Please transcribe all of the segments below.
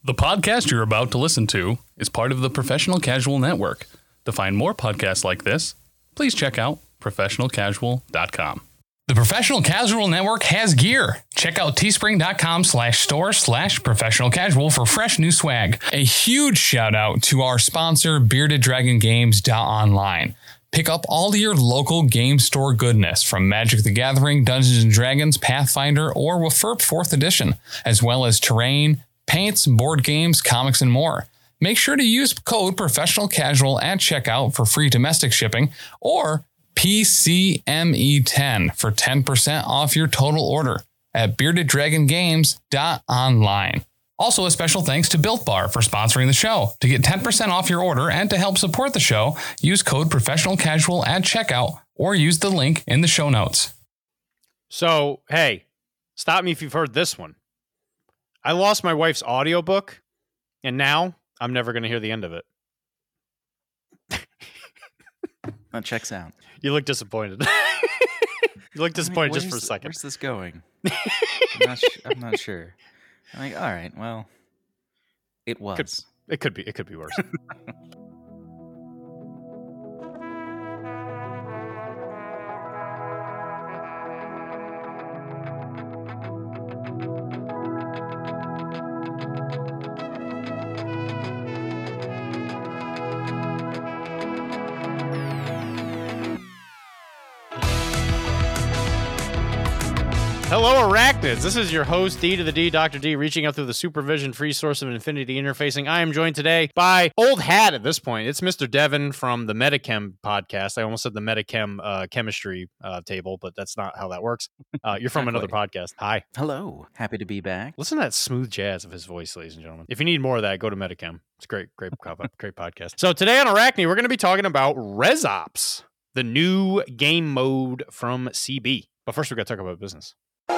The podcast you're about to listen to is part of the Professional Casual Network. To find more podcasts like this, please check out professionalcasual.com. The Professional Casual Network has gear. Check out teespring.com/store/professionalcasual for fresh new swag. A huge shout out to our sponsor, beardeddragongames.online. Pick up all your local game store goodness from Magic the Gathering, Dungeons & Dragons, Pathfinder, or WFRP 4th Edition, as well as terrain, paints, board games, comics, and more. Make sure to use code Professional Casual at checkout for free domestic shipping or PCME10 for 10% off your total order at beardeddragongames.online. Also, a special thanks to Built Bar for sponsoring the show. To get 10% off your order and to help support the show, use code Professional Casual at checkout or use the link in the show notes. So, hey, stop me if you've heard this one. I lost my wife's audiobook, and now I'm never going to hear the end of it. That checks out. You look disappointed. You look disappointed just for a second. Where's this going? I'm not sure. I'm like, all right, well, it was. It could be worse. Hello, Arachnids. This is your host, D to the D, Dr. D, reaching out through the supervision-free source of infinity interfacing. I am joined today by old hat at this point. It's Mr. Devin from the Metachem podcast. I almost said the Metachem chemistry table, but that's not how that works. You're from another podcast. Hi. Hello. Happy to be back. Listen to that smooth jazz of his voice, ladies and gentlemen. If you need more of that, go to Metachem. It's a great podcast. So today on Arachne, we're going to be talking about ResOps, the new game mode from CB. But first, we got to talk about business.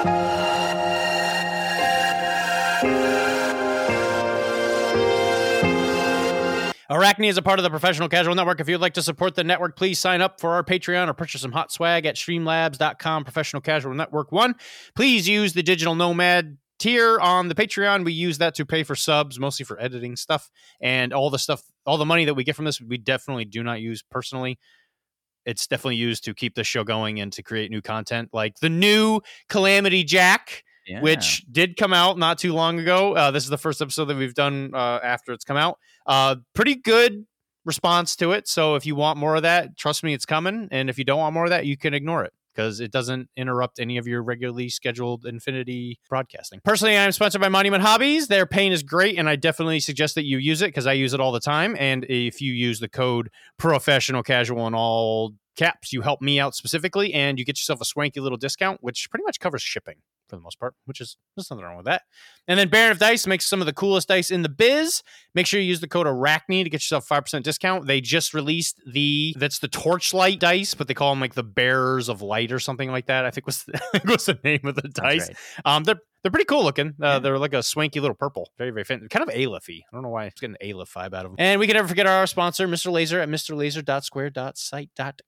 Arachne is a part of the Professional Casual Network. If you'd like to support the network, please sign up for our Patreon or purchase some hot swag at streamlabs.com, Professional Casual Network 1. Please use the Digital Nomad tier on the Patreon. We use that to pay for subs, mostly for editing stuff. And all the money that we get from this, we definitely do not use personally. It's definitely used to keep the show going and to create new content, like the new Calamity Jack, which did come out not too long ago. This is the first episode that we've done after it's come out. Pretty good response to it. So if you want more of that, trust me, it's coming. And if you don't want more of that, you can ignore it because it doesn't interrupt any of your regularly scheduled Infinity broadcasting. Personally, I'm sponsored by Monument Hobbies. Their paint is great, and I definitely suggest that you use it because I use it all the time. And if you use the code Professional Casual in all caps, you help me out specifically, and you get yourself a swanky little discount, which pretty much covers shipping for the most part, which is, there's nothing wrong with that. And then Baron of Dice makes some of the coolest dice in the biz. Make sure you use the code Arachne to get yourself 5% discount. They just released that's the Torchlight dice, but they call them like the Bearers of Light or something like that. I think was the name of the dice. Right. They're pretty cool looking. They're like a swanky little purple. Very, very fan. Kind of Aleph-y. I don't know why it's getting an Aleph vibe out of them. And we can never forget our sponsor, Mr. Laser at mrlaser.square.site.com.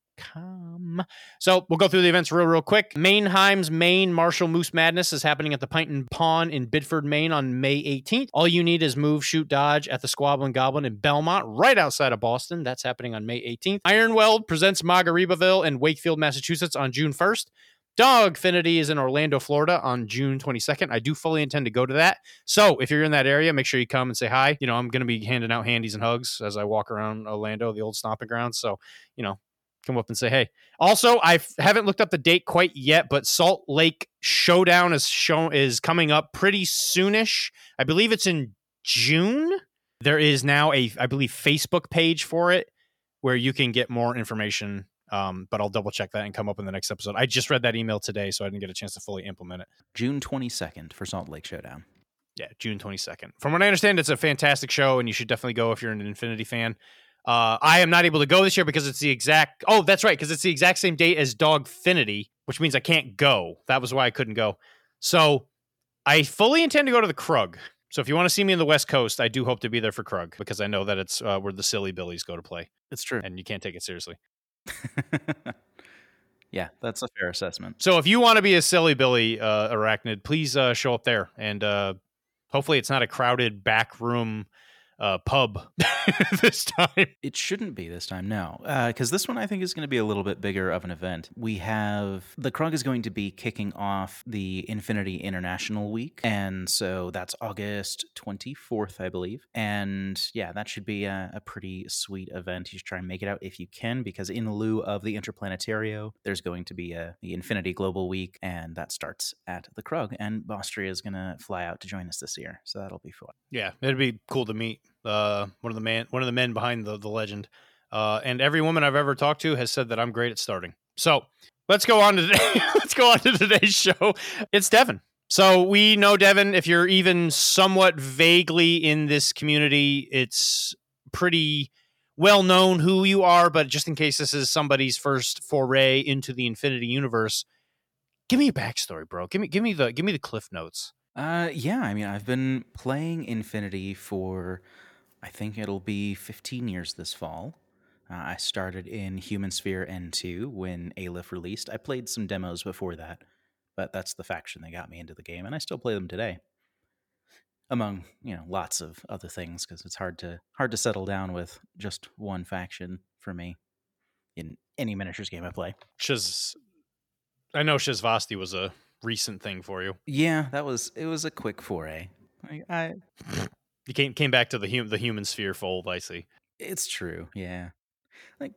So we'll go through the events real quick. Mainheim's Maine Martial Moose Madness is happening at the Pint and Pawn in Bidford, Maine on May 18th. All you need is move, shoot, dodge at the Squabbling Goblin in Belmont, right outside of Boston. That's happening on May 18th. Ironweld presents Margaritaville in Wakefield, Massachusetts on June 1st. Dogfinity is in Orlando, Florida on June 22nd. I do fully intend to go to that. So if you're in that area, make sure you come and say hi. I'm going to be handing out handies and hugs as I walk around Orlando, the old stomping grounds. So, come up and say hey. Also, I haven't looked up the date quite yet, but Salt Lake Showdown is coming up pretty soonish. I believe it's in June. There is now I believe Facebook page for it where you can get more information. But I'll double check that and come up in the next episode. I just read that email today, so I didn't get a chance to fully implement it. June 22nd for Salt Lake Showdown. Yeah, June 22nd. From what I understand, it's a fantastic show, and you should definitely go if you're an Infinity fan. I am not able to go this year because it's the exact same date as Dogfinity, which means I can't go. That was why I couldn't go. So I fully intend to go to the Krug. So if you want to see me in the West Coast, I do hope to be there for Krug because I know that it's where the silly billies go to play. It's true. And you can't take it seriously. Yeah, that's a fair assessment. So if you want to be a silly Billy arachnid, please show up there and Hopefully it's not a crowded back room pub this time. It shouldn't be this time, no. Because this one I think is going to be a little bit bigger of an event. We have... The Krug is going to be kicking off the Infinity International Week. And so that's August 24th, I believe. And yeah, that should be a pretty sweet event. You should try and make it out if you can, because in lieu of the Interplanetario, there's going to be the Infinity Global Week, and that starts at the Krug. And Austria is going to fly out to join us this year. So that'll be fun. Yeah, it'd be cool to meet one of the men behind the legend, and every woman I've ever talked to has said that I'm great at starting. So let's go on to today's show. It's Devin. So we know Devin. If you're even somewhat vaguely in this community, it's pretty well known who you are. But just in case this is somebody's first foray into the Infinity Universe, give me a backstory, bro. Give me the cliff notes. Yeah, I mean, I've been playing Infinity for, I think it'll be 15 years this fall. I started in Human Sphere N2 when Aleph released. I played some demos before that, but that's the faction that got me into the game, and I still play them today. Among, lots of other things, because it's hard to settle down with just one faction for me in any miniatures game I play. I know Shizvasti was a recent thing for you. Yeah, it was a quick foray. You came back to the human sphere fold, I see. It's true, yeah. Like,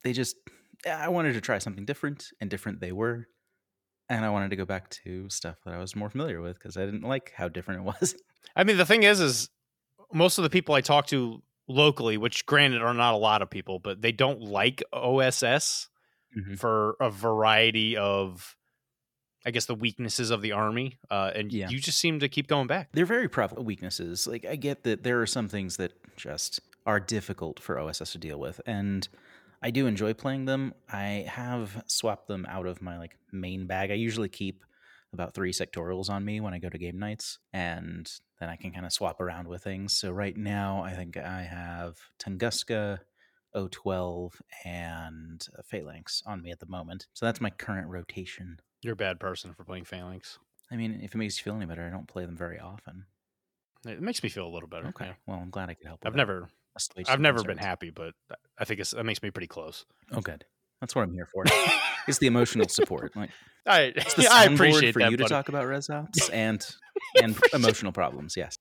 I wanted to try something different, and different they were. And I wanted to go back to stuff that I was more familiar with, because I didn't like how different it was. I mean, the thing is most of the people I talk to locally, which granted are not a lot of people, but they don't like OSS for a variety of, I guess, the weaknesses of the army, and you just seem to keep going back. They're very prevalent weaknesses. Like, I get that there are some things that just are difficult for OSS to deal with, and I do enjoy playing them. I have swapped them out of my main bag. I usually keep about 3 sectorials on me when I go to game nights, and then I can kind of swap around with things. So right now, I think I have Tunguska, O12, and Phalanx on me at the moment. So that's my current rotation. You're a bad person for playing Phalanx. I mean, if it makes you feel any better, I don't play them very often. It makes me feel a little better. Okay. Yeah. Well, I'm glad I could help. I've never been happy, but I think that makes me pretty close. Oh, good. That's what I'm here for. It's the emotional support. I appreciate for that, you buddy. To talk about ResOps and emotional problems. Yes.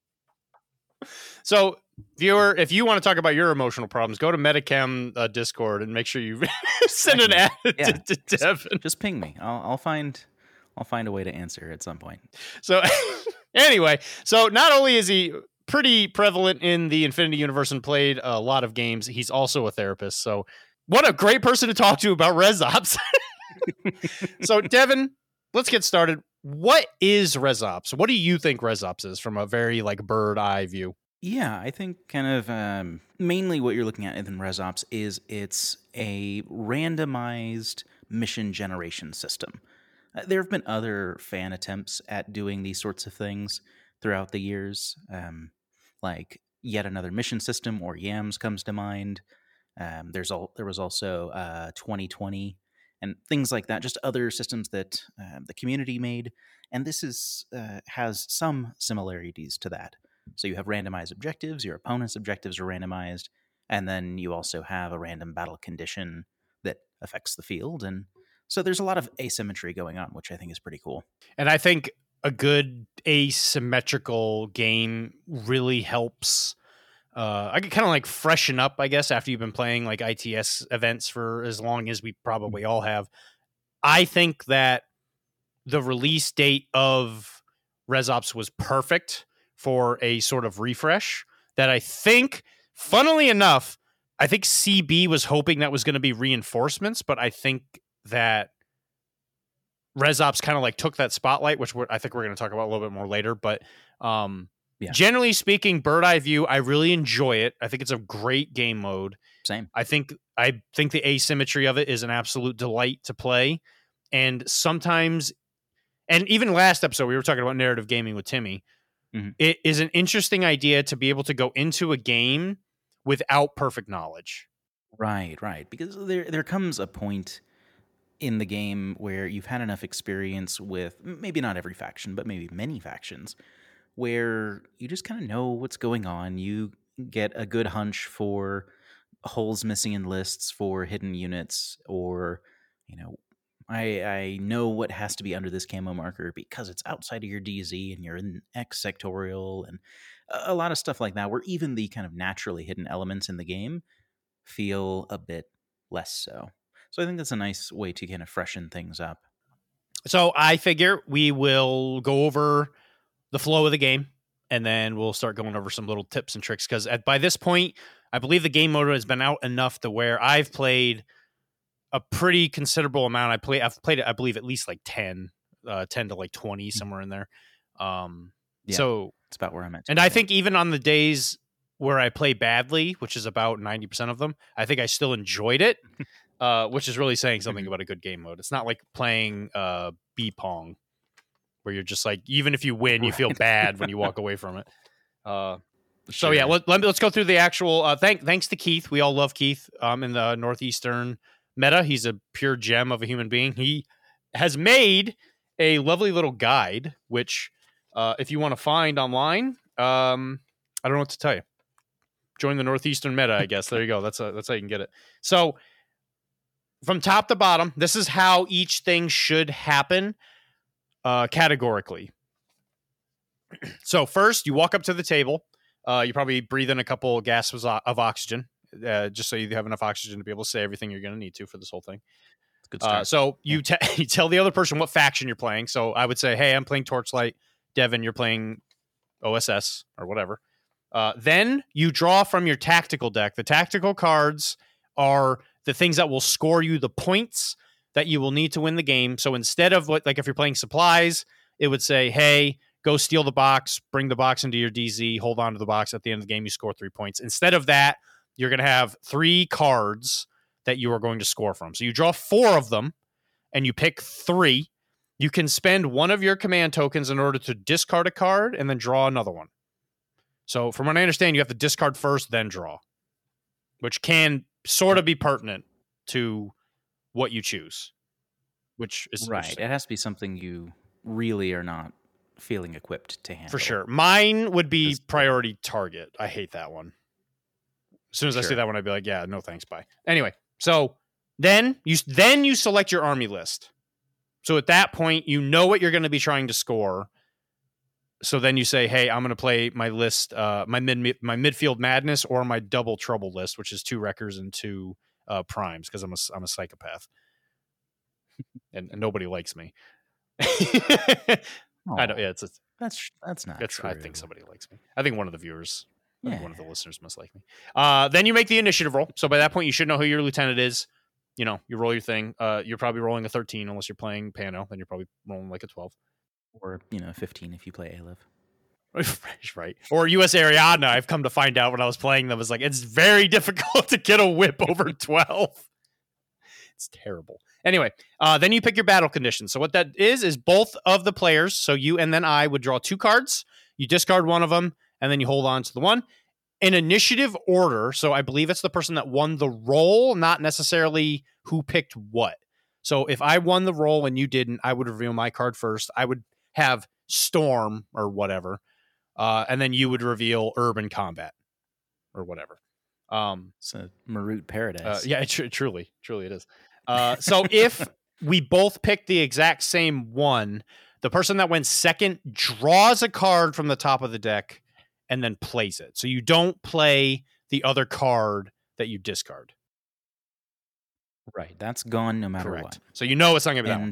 So, viewer, if you want to talk about your emotional problems, go to Metachem Discord and make sure you send an ad to Devin. Just ping me. I'll find a way to answer at some point. So, anyway, not only is he pretty prevalent in the Infinity Universe and played a lot of games, he's also a therapist. So, what a great person to talk to about ResOps. So, Devin, let's get started. What is ResOps? What do you think ResOps is from a very bird eye view? Yeah, I think kind of mainly what you're looking at in ResOps is it's a randomized mission generation system. There have been other fan attempts at doing these sorts of things throughout the years, like Yet Another Mission System, or YAMS, comes to mind. There was also 2020 and things like that, just other systems that the community made, and this has some similarities to that. So you have randomized objectives, your opponent's objectives are randomized, and then you also have a random battle condition that affects the field, and so there's a lot of asymmetry going on, which I think is pretty cool. And I think a good asymmetrical game really helps. I could kind of freshen up, I guess, after you've been playing ITS events for as long as we probably all have. I think that the release date of ResOps was perfect for a sort of refresh that I think, funnily enough, I think CB was hoping that was going to be reinforcements, but I think that ResOps kind of took that spotlight, which I think we're going to talk about a little bit more later. But generally speaking, bird eye view, I really enjoy it. I think it's a great game mode. Same. I think the asymmetry of it is an absolute delight to play. And sometimes, and even last episode, we were talking about narrative gaming with Timmy. Mm-hmm. It is an interesting idea to be able to go into a game without perfect knowledge. Right. Because there comes a point in the game where you've had enough experience with maybe not every faction, but maybe many factions, where you just kind of know what's going on. You get a good hunch for holes missing in lists, for hidden units, or, you know, I know what has to be under this camo marker because it's outside of your DZ and you're in X sectorial, and a lot of stuff like that, where even the kind of naturally hidden elements in the game feel a bit less so. So I think that's a nice way to kind of freshen things up. So I figure we will go over the flow of the game, and then we'll start going over some little tips and tricks, because by this point, I believe the game mode has been out enough to where I've played a pretty considerable amount. I've played it, I believe, at least like 10 to like 20, somewhere in there. So it's about where I'm at. And I think even on the days where I play badly, which is about 90% of them, I think I still enjoyed it, which is really saying something about a good game mode. It's not like playing B-Pong, where you're just like, even if you win, you feel bad when you walk away from it. So yeah, let's go through the actual. Thanks to Keith. We all love Keith. In the Northeastern meta, he's a pure gem of a human being. He has made a lovely little guide, which if you want to find online, I don't know what to tell you. Join the Northeastern meta, I guess. There you go. That's how you can get it. So from top to bottom, this is how each thing should happen categorically. So first, you walk up to the table. You probably breathe in a couple gasps of oxygen, just so you have enough oxygen to be able to say everything you're going to need to for this whole thing. Good start. So you tell the other person what faction you're playing. So I would say, hey, I'm playing Torchlight. Devin, you're playing OSS or whatever. Then you draw from your tactical deck. The tactical cards are the things that will score you the points that you will need to win the game. So instead of like if you're playing supplies, it would say, hey, go steal the box, bring the box into your DZ, hold on to the box. At the end of the game, you score 3 points. Instead of that, you're going to have 3 cards that you are going to score from. So you draw 4 of them, and you pick 3. You can spend one of your command tokens in order to discard a card and then draw another one. So from what I understand, you have to discard first, then draw, which can sort of be pertinent to what you choose, which is right. It has to be something you really are not feeling equipped to handle. For sure. Mine would be priority target. I hate that one. As soon as I see that one, I'd be like, yeah, no thanks, bye. Anyway, so then you select your army list. So at that point, you know what you're going to be trying to score. So then you say, hey, I'm going to play my list, my midfield madness, or my double trouble list, which is 2 wreckers and 2 primes, because I'm a psychopath, and nobody likes me. I don't. Yeah, that's not true. I think somebody likes me. I think one of the viewers, one of the listeners must like me. Then you make the initiative roll. So by that point, you should know who your lieutenant is. You know, you roll your thing. You're probably rolling a 13 unless you're playing Pano. Then you're probably rolling like a 12. Or 15 if you play Aleph. Right. Or US Ariadna, I've come to find out when I was playing them, was like, it's very difficult to get a whip over 12. It's terrible. Anyway, then you pick your battle conditions. So what that is both of the players, so you and then I, would draw 2 cards. You discard one of them, and then you hold on to the one. In initiative order, so I believe it's the person that won the roll, not necessarily who picked what. So if I won the roll and you didn't, I would reveal my card first. I would have Storm or whatever, and then you would reveal Urban Combat or whatever. It's a Marut paradise. Yeah, truly it is. So if we both pick the exact same one, the person that went second draws a card from the top of the deck and then plays it. So you don't play the other card that you discard. Right. That's gone no matter what. So you know it's not going to be that one.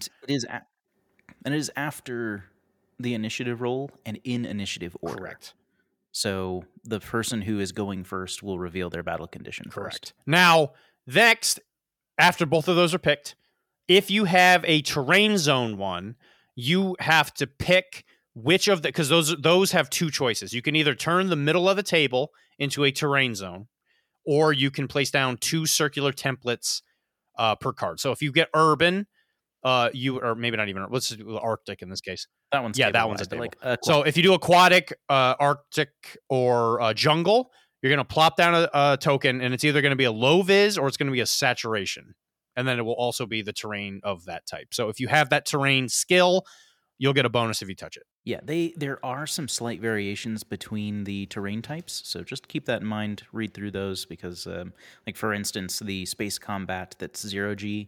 It is after the initiative roll and in initiative order. Correct. So the person who is going first will reveal their battle condition first. Now, next, after both of those are picked, if you have a terrain zone one, you have to pick which of the, because those have 2 choices. You can either turn the middle of the table into a terrain zone, or you can place down 2 circular templates per card. So if you get urban, or maybe not even, let's do Arctic in this case. That one's that one's a table. Like so if you do aquatic, Arctic, or jungle, you're going to plop down a token, and it's either going to be a low vis or it's going to be a saturation. And then it will also be the terrain of that type. So if you have that terrain skill, you'll get a bonus if you touch it. Yeah, there are some slight variations between the terrain types, so just keep that in mind. Read through those because, like for instance, the space combat that's 0G,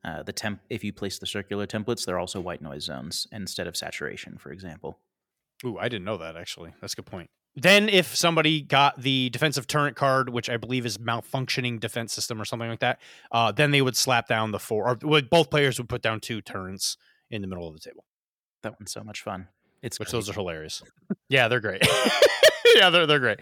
if you place the circular templates, they're also white noise zones instead of saturation, for example. Ooh, I didn't know that, actually. That's a good point. Then if somebody got the defensive turret card, which I believe is malfunctioning defense system or something like that, then they would slap down the 4, or both players would put down 2 turrets in the middle of the table. That one's so much fun. Those are hilarious. Yeah, they're great. Yeah, they're great.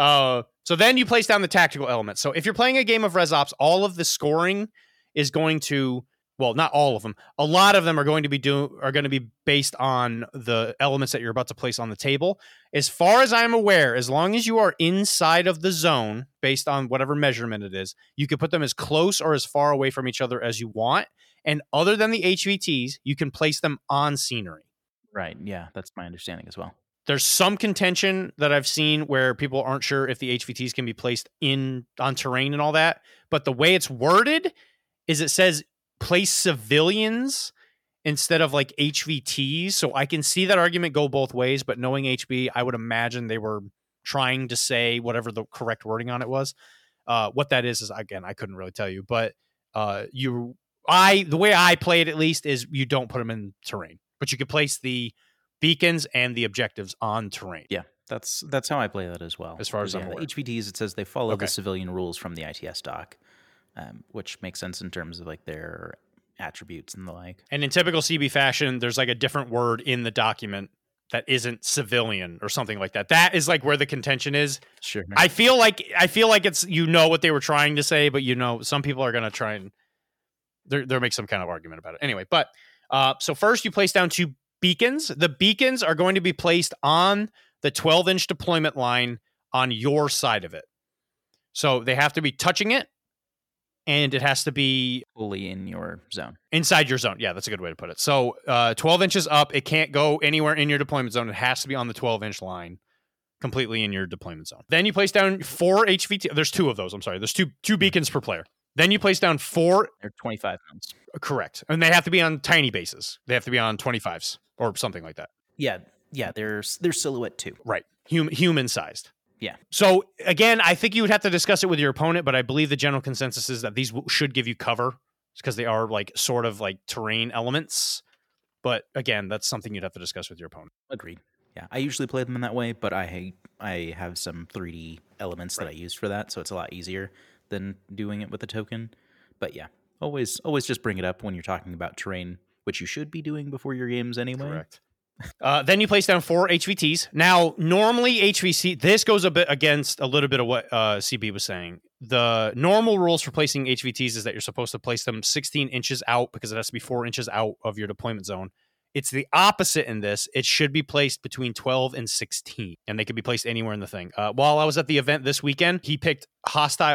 So then you place down the tactical elements. So if you're playing a game of Res Ops, all of the scoring is going to, well, not all of them. A lot of them are going to be based on the elements that you're about to place on the table. As far as I'm aware, as long as you are inside of the zone, based on whatever measurement it is, you can put them as close or as far away from each other as you want. And other than the HVTs, you can place them on scenery. Right. Yeah, that's my understanding as well. There's some contention that I've seen where people aren't sure if the HVTs can be placed on terrain and all that. But the way it's worded is it says place civilians instead of like HVTs. So I can see that argument go both ways. But knowing HB, I would imagine they were trying to say whatever the correct wording on it was. What that is again, I couldn't really tell you. But the way I play it at least is you don't put them in terrain, but you could place the beacons and the objectives on terrain. Yeah, that's how I play that as well. As far as I'm aware. The HVTs, it says they follow the civilian rules from the ITS doc, which makes sense in terms of like their attributes and the like. And in typical CB fashion, there's like a different word in the document that isn't civilian or something like that. That is like where the contention is. Sure. I feel like it's, what they were trying to say, but some people are going to try and they'll make some kind of argument about it. Anyway, but so first you place down 2 beacons. The beacons are going to be placed on the 12-inch deployment line on your side of it. So they have to be touching it, and it has to be fully in your zone. Inside your zone. Yeah, that's a good way to put it. So 12 inches up, it can't go anywhere in your deployment zone. It has to be on the 12-inch line, completely in your deployment zone. Then you place down 4 HVT. There's 2 of those. I'm sorry. There's two beacons per player. Then you place down 4. They're 25 pounds. Correct. And they have to be on tiny bases. They have to be on 25s or something like that. Yeah. They're silhouette too. Right. Human sized. Yeah. So again, I think you would have to discuss it with your opponent, but I believe the general consensus is that these should give you cover because they are like sort of like terrain elements. But again, that's something you'd have to discuss with your opponent. Agreed. Yeah. I usually play them in that way, but I have some 3D elements that I use for that, so it's a lot easier than doing it with a token. But yeah, always just bring it up when you're talking about terrain, which you should be doing before your games anyway. Correct. Then you place down 4 HVTs. Now, normally HVC, this goes a bit against a little bit of what CB was saying. The normal rules for placing HVTs is that you're supposed to place them 16 inches out because it has to be 4 inches out of your deployment zone. It's the opposite in this. It should be placed between 12 and 16, and they can be placed anywhere in the thing. While I was at the event this weekend, he picked hostile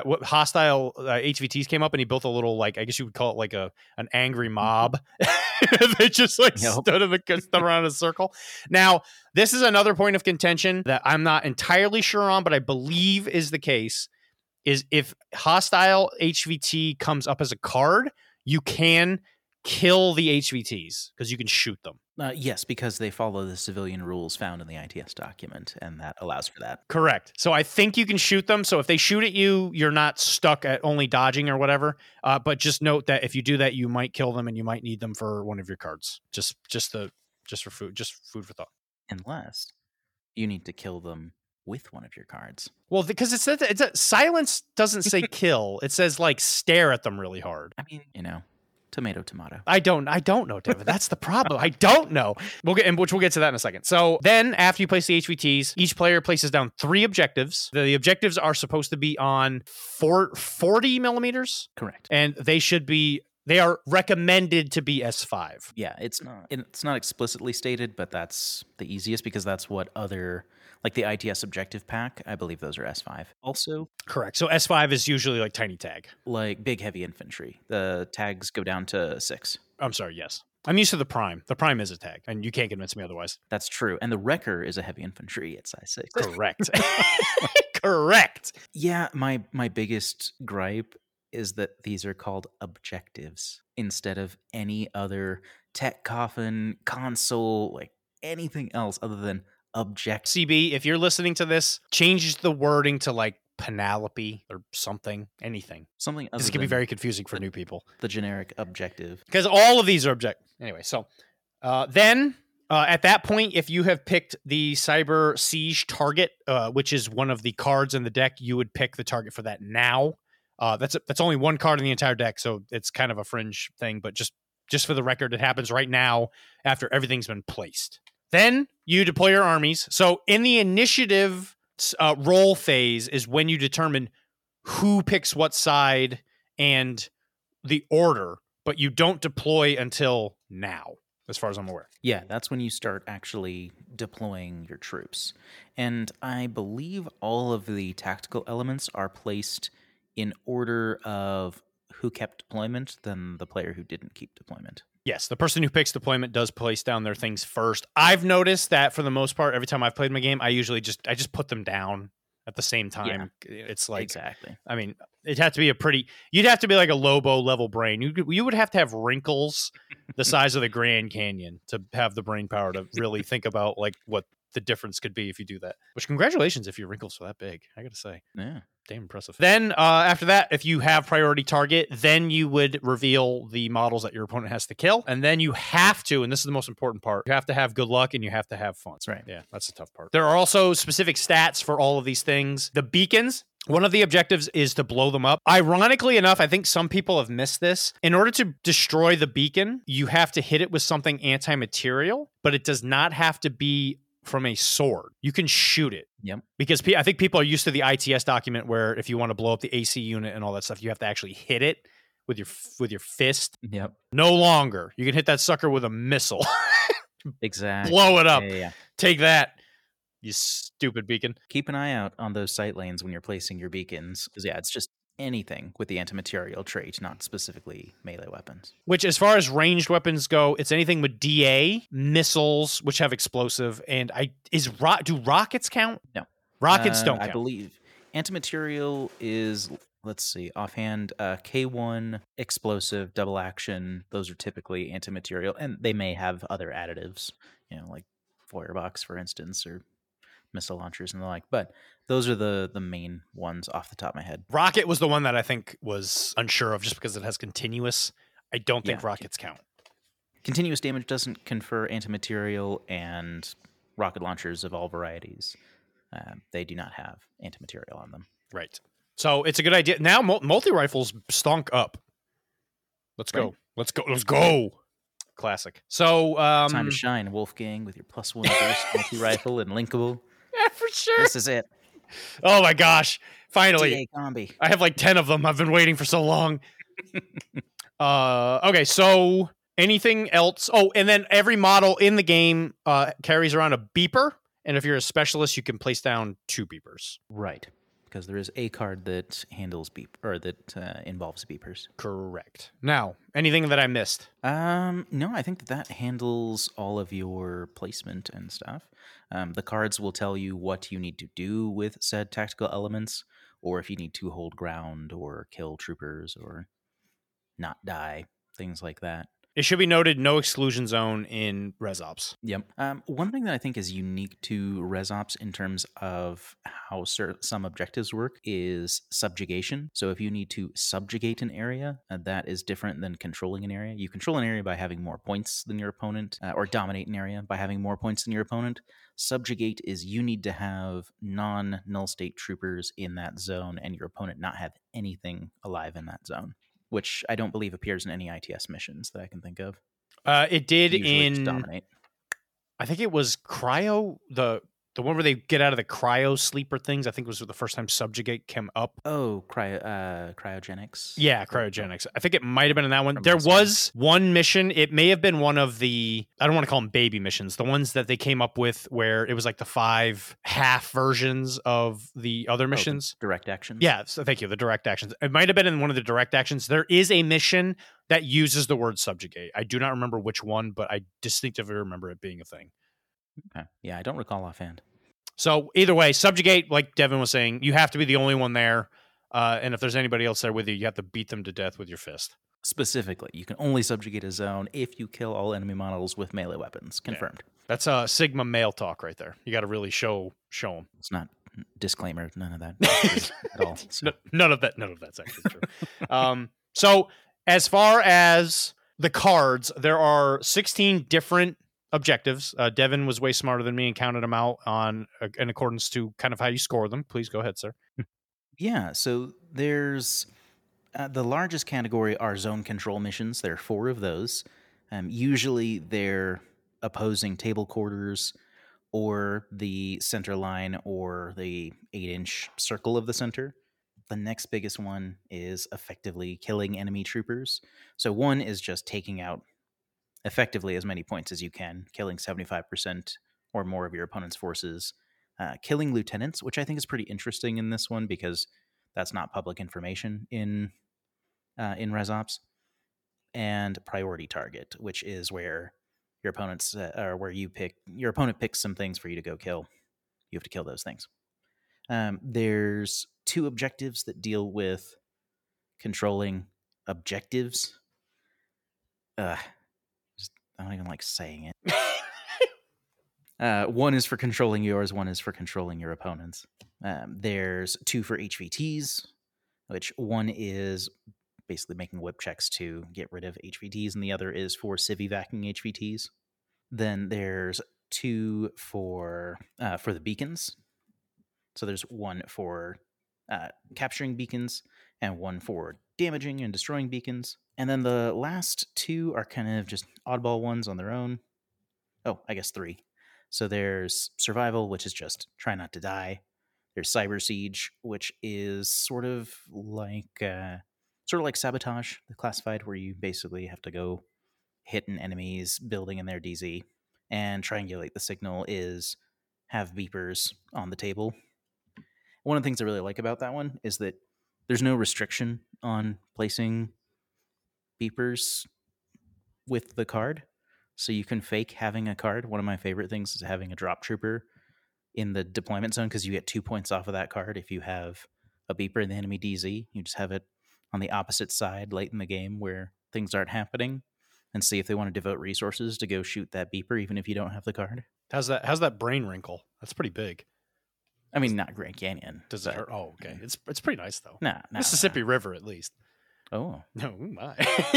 HVTs came up, and he built a little, like, I guess you would call it like an angry mob. They just stood around in a circle. Now, this is another point of contention that I'm not entirely sure on, but I believe is the case, is if hostile HVT comes up as a card, you can kill the HVTs because you can shoot them. Yes, because they follow the civilian rules found in the ITS document, and that allows for that. Correct. So I think you can shoot them. So if they shoot at you, you're not stuck at only dodging or whatever. But just note that if you do that, you might kill them and you might need them for one of your cards. Just for food for thought. Unless you need to kill them with one of your cards. Well, because silence doesn't say kill. It says like stare at them really hard. I mean, tomato. I don't know, David. That's the problem. I don't know. We'll get to that in a second. So then after you place the HVTs, each player places down 3 objectives. The objectives are supposed to be on 40 millimeters. Correct. And they are recommended to be S5. Yeah, it's not explicitly stated, but that's the easiest because that's what other, like the ITS objective pack, I believe those are S5. Also, correct. So S5 is usually like tiny tag. Like big heavy infantry. The tags go down to 6. I'm sorry, yes. I'm used to the Prime. The Prime is a tag, and you can't convince me otherwise. That's true. And the Wrecker is a heavy infantry at size 6. Correct. Correct. Yeah, my biggest gripe is that these are called objectives instead of any other tech coffin, console, like anything else other than object. CB, if you're listening to this, change the wording to like Penelope or something, anything. Something other This can be than very confusing for new people. the generic objective. Because all of these are Anyway, so then at that point, if you have picked the Cyber Siege target, which is one of the cards in the deck, you would pick the target for that now. That's only one card in the entire deck, so it's kind of a fringe thing, but just for the record, it happens right now after everything's been placed. Then you deploy your armies. So in the initiative roll phase is when you determine who picks what side and the order, but you don't deploy until now, as far as I'm aware. Yeah, that's when you start actually deploying your troops. And I believe all of the tactical elements are placed in order of who kept deployment than the player who didn't keep deployment. Yes, the person who picks deployment does place down their things first. I've noticed that for the most part, every time I've played my game, I usually just put them down at the same time. Yeah, it's like, exactly. I mean, it'd have to be you'd have to be like a Lobo level brain. You would have to have wrinkles the size of the Grand Canyon to have the brain power to really think about like what the difference could be if you do that. Which, congratulations if your wrinkles are that big, I gotta say. Yeah. Damn impressive. Then after that, if you have priority target, then you would reveal the models that your opponent has to kill. And then you have to, and this is the most important part, you have to have good luck and you have to have fun. That's right. Yeah, that's the tough part. There are also specific stats for all of these things. The beacons, one of the objectives is to blow them up. Ironically enough, I think some people have missed this. In order to destroy the beacon, you have to hit it with something anti-material, but it does not have to be from a sword. You can shoot it. Yep. Because I think people are used to the ITS document where if you want to blow up the AC unit and all that stuff, you have to actually hit it with your fist. Yep. No longer. You can hit that sucker with a missile. Exactly. Blow it up. Yeah. Take that, you stupid beacon. Keep an eye out on those sight lanes when you're placing your beacons. Because, yeah, it's just anything with the anti-material trait, not specifically melee weapons. Which, as far as ranged weapons go, it's anything with DA, missiles, which have explosive, and do rockets count? No. Rockets don't count. I believe anti-material is, let's see, offhand, K1, explosive, double action. Those are typically anti-material, and they may have other additives, like Feuerbox, for instance, or missile launchers and the like, but those are the main ones off the top of my head. Rocket was the one that I think was unsure of just because it has continuous. I don't think rockets count. Continuous damage doesn't confer anti-material, and rocket launchers of all varieties, they do not have anti-material on them. Right. So it's a good idea. Now multi-rifles stunk up. Let's go. Right. Let's go. Classic. So time to shine, Wolfgang, with your +1 burst multi-rifle and linkable. Yeah, for sure. This is it. Oh my gosh. Finally. DA combi. I have like 10 of them. I've been waiting for so long. Okay, so anything else? Oh, and then every model in the game carries around a beeper. And if you're a specialist, you can place down 2 beepers. Right. Because there is a card that handles that involves beepers. Correct. Now, anything that I missed? No, I think that handles all of your placement and stuff. The cards will tell you what you need to do with said tactical elements, or if you need to hold ground or kill troopers or not die, things like that. It should be noted, no exclusion zone in ResOps. Yep. One thing that I think is unique to ResOps in terms of how some objectives work is subjugation. So if you need to subjugate an area, that is different than controlling an area. You control an area by having more points than your opponent, or dominate an area by having more points than your opponent. Subjugate is you need to have non-null state troopers in that zone and your opponent not have anything alive in that zone, which I don't believe appears in any ITS missions that I can think of. It did Usually in Dominate. I think it was Cryo, the one where they get out of the cryo sleeper things. I think it was the first time Subjugate came up. Oh, cryogenics. Yeah, cryogenics. I think it might have been in that one. There was one mission. It may have been one of the, I don't want to call them baby missions, the ones that they came up with where it was like the 5 half versions of the other missions. Direct actions. Yeah, so thank you. The direct actions. It might have been in one of the direct actions. There is a mission that uses the word subjugate. I do not remember which one, but I distinctively remember it being a thing. Okay. Yeah, I don't recall offhand. So either way, subjugate, like Devin was saying, you have to be the only one there. And if there's anybody else there with you, you have to beat them to death with your fist. Specifically, you can only subjugate a zone if you kill all enemy models with melee weapons. Confirmed. Yeah. That's a Sigma male talk right there. You got to really show them. It's not disclaimer. None of that is true at all. So. None of that's actually true. So as far as the cards, there are 16 different objectives. Devin was way smarter than me and counted them out in accordance to kind of how you score them. Please go ahead, sir. Yeah, so there's the largest category are zone control missions. There are 4 of those. Usually they're opposing table quarters or the center line or the 8-inch circle of the center. The next biggest one is effectively killing enemy troopers. So 1 is just taking out effectively as many points as you can, killing 75% or more of your opponent's forces. Killing lieutenants, which I think is pretty interesting in this one because that's not public information in ResOps. And priority target, which is where your opponent's or where your opponent picks some things for you to go kill. You have to kill those things. There's 2 objectives that deal with controlling objectives. I don't even like saying it. 1 is for controlling yours, 1 is for controlling your opponent's. There's 2 for HVTs, which 1 is basically making whip checks to get rid of HVTs, and the other is for civvacking HVTs. Then there's 2 for the beacons. So there's 1 for capturing beacons and 1 for damaging and destroying beacons. And then the last 2 are kind of just oddball ones on their own. Oh, I guess 3. So there's survival, which is just try not to die. There's cyber siege, which is sort of like sabotage, the classified, where you basically have to go hit an enemy's building in their DZ. And triangulate the signal is have beepers on the table. One of the things I really like about that one is that there's no restriction on placing beepers with the card. So you can fake having a card. One of my favorite things is having a drop trooper in the deployment zone because you get 2 points off of that card if you have a beeper in the enemy DZ. You just have it on the opposite side late in the game where things aren't happening and see if they want to devote resources to go shoot that beeper even if you don't have the card. How's that brain wrinkle? That's pretty big. I mean, not Grand Canyon. Does it hurt? Oh, okay. It's pretty nice though. Nah, Mississippi River at least. Oh. No, my.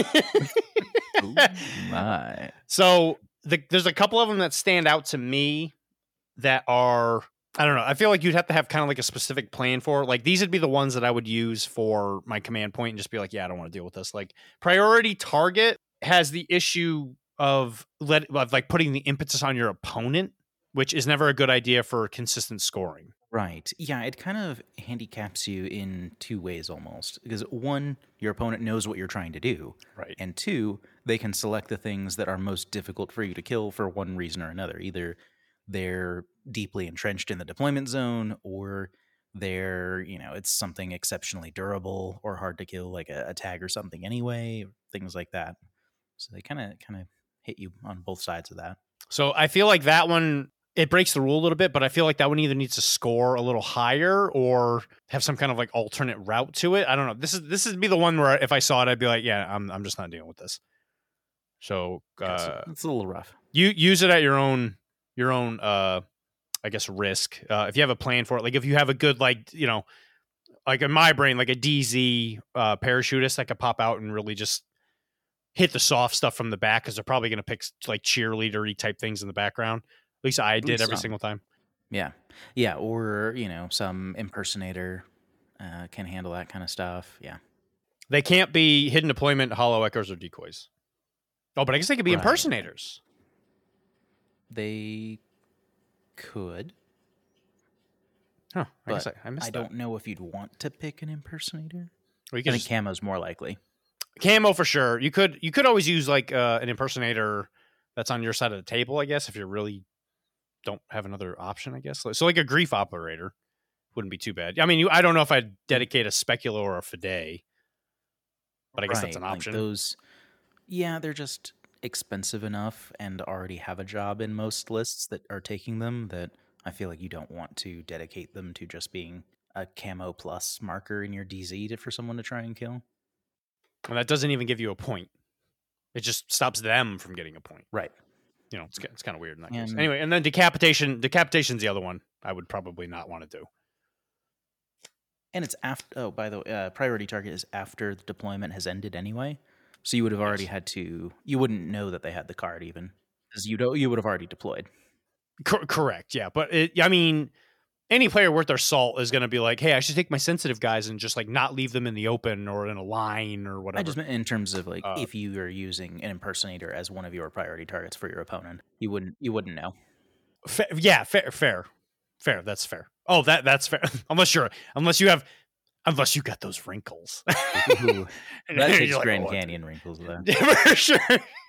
Ooh, my. So there's a couple of them that stand out to me that are, I don't know. I feel like you'd have to have kind of like a specific plan for. Like these would be the ones that I would use for my command point and just be like, yeah, I don't want to deal with this. Like priority target has the issue of like putting the impetus on your opponent, which is never a good idea for consistent scoring. Right. Yeah, it kind of handicaps you in 2 ways almost. Because 1, your opponent knows what you're trying to do. Right. And 2, they can select the things that are most difficult for you to kill for one reason or another. Either they're deeply entrenched in the deployment zone, or they're, it's something exceptionally durable or hard to kill, like a tag or something anyway, things like that. So they kind of hit you on both sides of that. So I feel like that one, it breaks the rule a little bit, but I feel like that one either needs to score a little higher or have some kind of like alternate route to it. I don't know. This would be the one where if I saw it, I'd be like, yeah, I'm just not dealing with this. So it's a little rough. You use it at your own I guess risk. If you have a plan for it, like if you have a good like in my brain, like a DZ parachutist that could pop out and really just hit the soft stuff from the back because they're probably going to pick like cheerleader-y type things in the background. At least I did every single time. Yeah. Yeah. Or, some impersonator can handle that kind of stuff. Yeah. They can't be hidden deployment, hollow echoes, or decoys. Oh, but I guess they could be impersonators. They could. Huh. I guess I missed that. I don't know if you'd want to pick an impersonator. Or I think camo's more likely. Camo for sure. You could always use like an impersonator that's on your side of the table, I guess, if you really don't have another option, I guess. So like a grief operator wouldn't be too bad. I mean, I don't know if I'd dedicate a Specula or a Fide, but I guess that's an option. Like those, they're just expensive enough and already have a job in most lists that are taking them that I feel like you don't want to dedicate them to just being a camo plus marker in your DZ for someone to try and kill. And that doesn't even give you a point. It just stops them from getting a point. Right. it's kind of weird in that case. And- Anyway, and then decapitation's the other one I would probably not want to do. And it's after. Oh, by the way, priority target is after the deployment has ended anyway. So you would have already had to. You wouldn't know that they had the card even, because you would have already deployed. Correct. Yeah, but any player worth their salt is going to be like, hey, I should take my sensitive guys and just like not leave them in the open or in a line or whatever. I just meant in terms of like if you are using an impersonator as one of your priority targets for your opponent, you wouldn't know. Fair. That's fair. Oh, that's fair. unless you got those wrinkles. Ooh, that takes You're like, Grand "Oh, Canyon wrinkles though. for sure.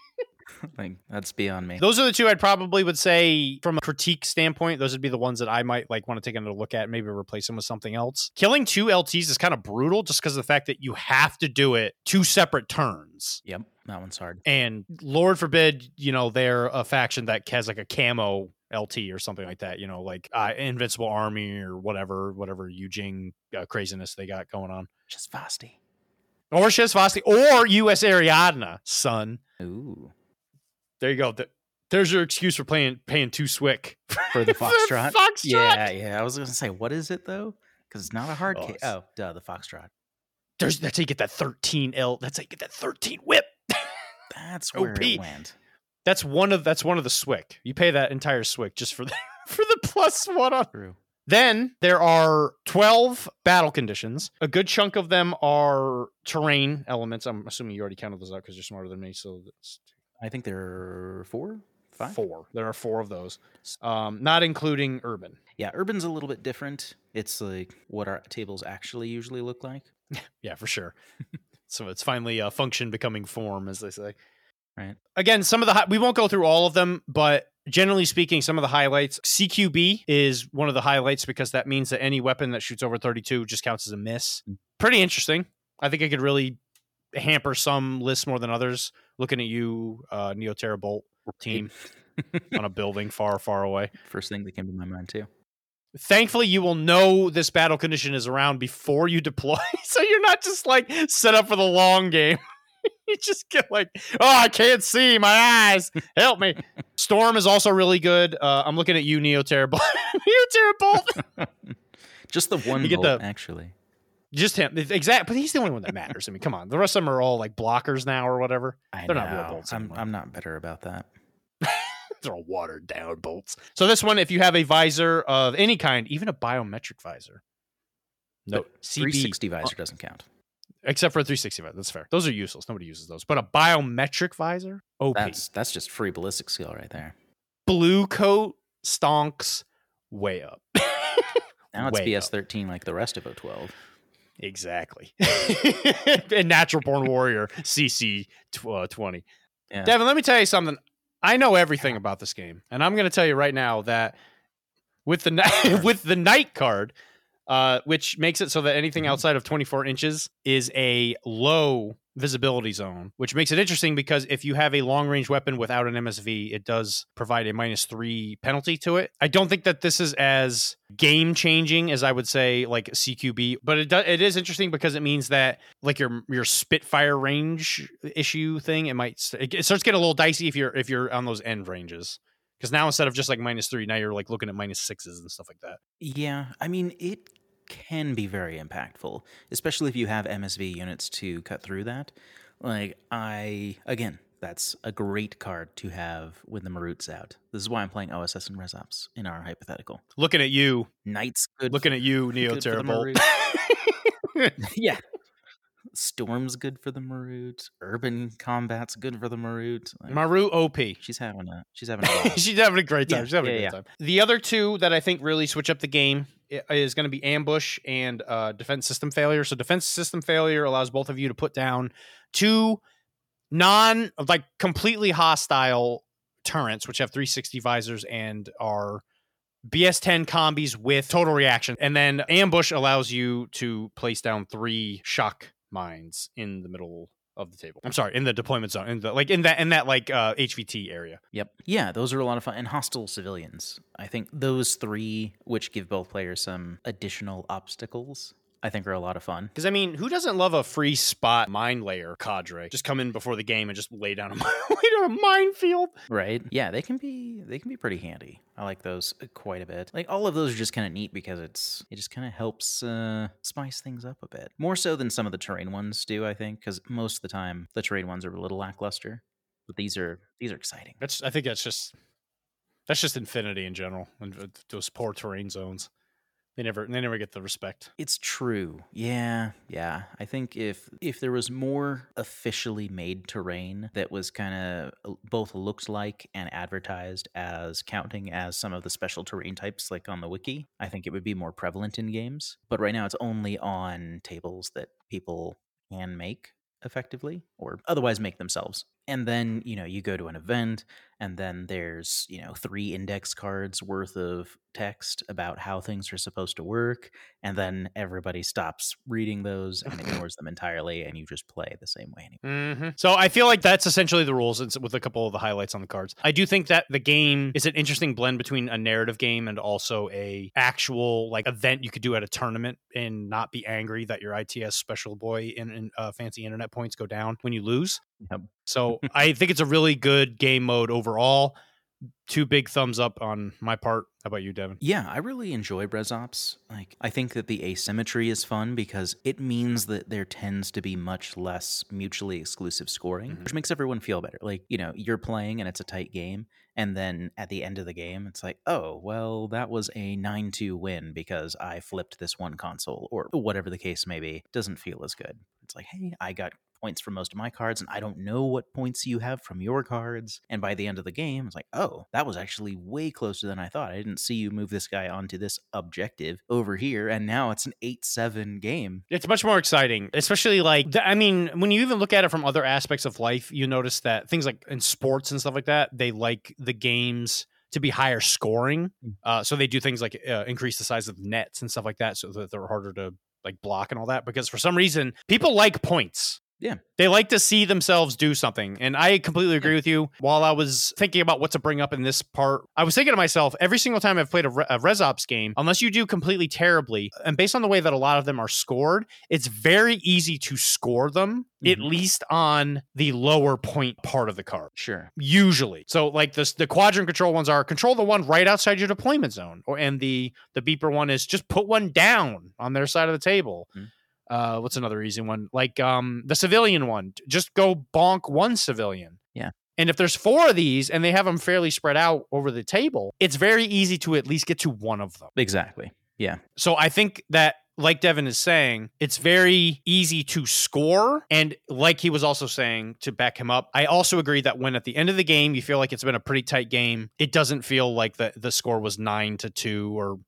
Like that's beyond me. Those are the two I'd probably would say from a critique standpoint. Those would be the ones that I might like want to take another look at, maybe replace them with something else. Killing 2 LTs is kind of brutal just because of the fact that you have to do it 2 separate turns. Yep, that one's hard. And Lord forbid, they're a faction that has like a camo LT or something like that, like Invincible Army or whatever Eugene craziness they got going on. Shasvasti. Or Shasvasti or US Ariadna, son. Ooh. There you go. There's your excuse for paying 2 Swick For the Foxtrot? Foxtrot. Yeah. I was going to say, what is it though? Because it's not a hard case. it's- Oh, duh, the Foxtrot. That's how you get that 13 L. That's how you get that 13 whip. That's where OP. it went. That's one of the Swick. You pay that entire Swick just for the +1 on. True. Then there are 12 battle conditions. A good chunk of them are terrain elements. I'm assuming you already counted those out because you're smarter than me. So that's I think there are 4, 5. 4. There are 4 of those, not including urban. Yeah, urban's a little bit different. It's like what our tables actually usually look like. Yeah, for sure. So it's finally a function becoming form, as they say. Right. Again, some of we won't go through all of them, but generally speaking, some of the highlights. CQB is one of the highlights because that means that any weapon that shoots over 32 just counts as a miss. Pretty interesting. I think it could really hamper some lists more than others. Looking at you, Neoterra Bolt team on a building far, far away. First thing that came to my mind too. Thankfully, you will know this battle condition is around before you deploy, so you're not just like set up for the long game. You just get like, oh, I can't see, my eyes, help me. Storm is also really good. I'm looking at you, Neoterra Bolt. Neoterra Bolt. Just the one You get bolt, the- actually. Just him, exactly. But he's the only one that matters. I mean, come on. The rest of them are all like blockers now or whatever. I They're know. not real bolts anymore. I'm not better about that. They're all watered down bolts. So this one, if you have a visor of any kind, even a biometric visor, no But CB, 360 visor doesn't count. except for a 360 visor. That's fair. Those are useless. Nobody uses those. But a biometric visor, OP. That's just free ballistic skill right there. Blue coat stonks way up. Now it's Way up. BS13 like the rest of 012. Exactly. And Natural Born Warrior CC 20. Yeah. Devin, let me tell you something. I know everything about this game, and I'm going to tell you right now that with the with the night card, which makes it so that anything outside of 24 inches is a low visibility zone, which makes it interesting because if you have a long range weapon without an MSV, it does provide a -3 penalty to it. I don't think that this is as game changing as I would say like CQB, but it is interesting because it means that like your Spitfire range issue thing, it starts getting a little dicey if you're on those end ranges. Because now instead of just like -3, now you're like looking at -6s and stuff like that. Yeah, I mean, it can be very impactful, especially if you have MSV units to cut through that. Like, again, that's a great card to have when the Marut's out. This is why I'm playing OSS and Resops in our hypothetical. Looking at you, Knight's good. looking at you, good for the Neoterra Bolt. Marut. Yeah. Storm's good for the Marut. Urban Combat's good for the Marut. Like, Maru OP. she's having a ball. She's having a great time. Yeah, She's having a yeah, great time. The other two that I think really switch up the game is going to be ambush and defense system failure. So defense system failure allows both of you to put down 2 completely hostile turrets, which have 360 visors and are BS10 combis with total reaction. And then ambush allows you to place down 3 shock mines in the middle of the table. I'm sorry, in the deployment zone, in that HVT area. Yep. Yeah, those are a lot of fun. And hostile civilians. I think those 3, which give both players some additional obstacles, I think are a lot of fun. Because, I mean, who doesn't love a free spot mine layer cadre? Just come in before the game and just lay down a minefield. Right? Yeah, they can be pretty handy. I like those quite a bit. Like all of those are just kind of neat because it just kind of helps spice things up a bit. More so than some of the terrain ones do, I think, because most of the time the terrain ones are a little lackluster. But these are exciting. I think that's just Infinity in general, and those poor terrain zones. They never get the respect. It's true. Yeah. I think if there was more officially made terrain that was kind of both looked like and advertised as counting as some of the special terrain types like on the wiki, I think it would be more prevalent in games. But right now it's only on tables that people can make effectively or otherwise make themselves. And then, you go to an event and then there's, 3 index cards worth of text about how things are supposed to work. And then everybody stops reading those and ignores them entirely. And you just play the same way anyway. Mm-hmm. So I feel like that's essentially the rules with a couple of the highlights on the cards. I do think that the game is an interesting blend between a narrative game and also a actual like event you could do at a tournament and not be angry that your ITS special boy in fancy internet points go down when you lose. Yep. So I think it's a really good game mode overall. 2 big thumbs up on my part. How about you, Devin? Yeah, I really enjoy ResOps. Like, I think that the asymmetry is fun because it means that there tends to be much less mutually exclusive scoring, which makes everyone feel better. Like, you're playing and it's a tight game, and then at the end of the game, it's like, oh, well, that was a 9-2 win because I flipped this one console, or whatever the case may be. Doesn't feel as good. It's like, hey, I got points from most of my cards, and I don't know what points you have from your cards. And by the end of the game, it's like, oh, that was actually way closer than I thought. I didn't see you move this guy onto this objective over here, and now it's an 8-7 game. It's much more exciting, especially when you even look at it from other aspects of life, you notice that things like in sports and stuff like that, they like the games to be higher scoring. So they do things like increase the size of nets and stuff like that so that they're harder to like block and all that, because for some reason people like points. Yeah. They like to see themselves do something. And I completely agree with you. While I was thinking about what to bring up in this part, I was thinking to myself, every single time I've played a ResOps game, unless you do completely terribly, and based on the way that a lot of them are scored, it's very easy to score them, at least on the lower point part of the card. Sure. Usually. So like the quadrant control ones are control the one right outside your deployment zone. And the beeper one is just put one down on their side of the table. What's another easy one? Like the civilian one, just go bonk one civilian. Yeah. And if there's 4 of these and they have them fairly spread out over the table, it's very easy to at least get to one of them. Exactly. Yeah. So I think that, like Devin is saying, it's very easy to score. And like he was also saying, to back him up, I also agree that when at the end of the game, you feel like it's been a pretty tight game, it doesn't feel like the score was 9-2 or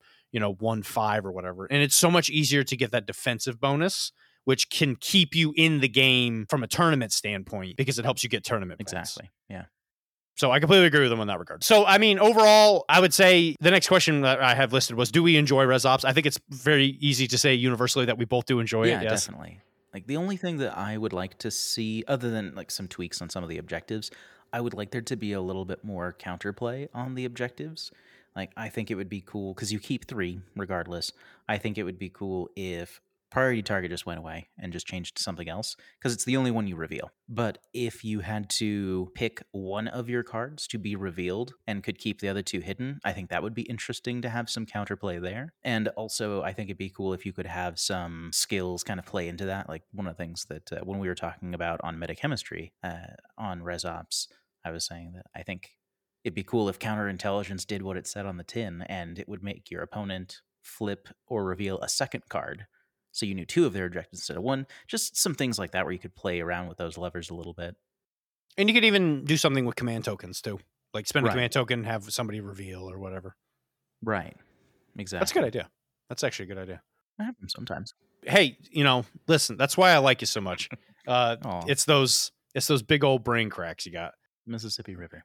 1-5 or whatever. And it's so much easier to get that defensive bonus, which can keep you in the game from a tournament standpoint because it helps you get tournament points. Exactly. Yeah. So I completely agree with them in that regard. So, I mean, overall, I would say the next question that I have listed was, do we enjoy ResOps? I think it's very easy to say universally that we both do enjoy it. Yeah, Yes. definitely. Like the only thing that I would like to see, other than like some tweaks on some of the objectives, I would like there to be a little bit more counterplay on the objectives. Like, I think it would be cool, because you keep 3 regardless. I think it would be cool if priority target just went away and just changed to something else, because it's the only one you reveal. But if you had to pick one of your cards to be revealed and could keep the other 2 hidden, I think that would be interesting to have some counterplay there. And also, I think it'd be cool if you could have some skills kind of play into that. Like one of the things that when we were talking about on metachemistry on ResOps, I was saying that I think it'd be cool if counterintelligence did what it said on the tin, and it would make your opponent flip or reveal a second card. So you knew 2 of their objectives instead of 1. Just some things like that where you could play around with those levers a little bit. And you could even do something with command tokens too. Like spend a Right. command token, have somebody reveal or whatever. Right. Exactly. That's a good idea. That's actually a good idea. That happens sometimes. Hey, listen, that's why I like you so much. Aw. It's those big old brain cracks you got. Mississippi River.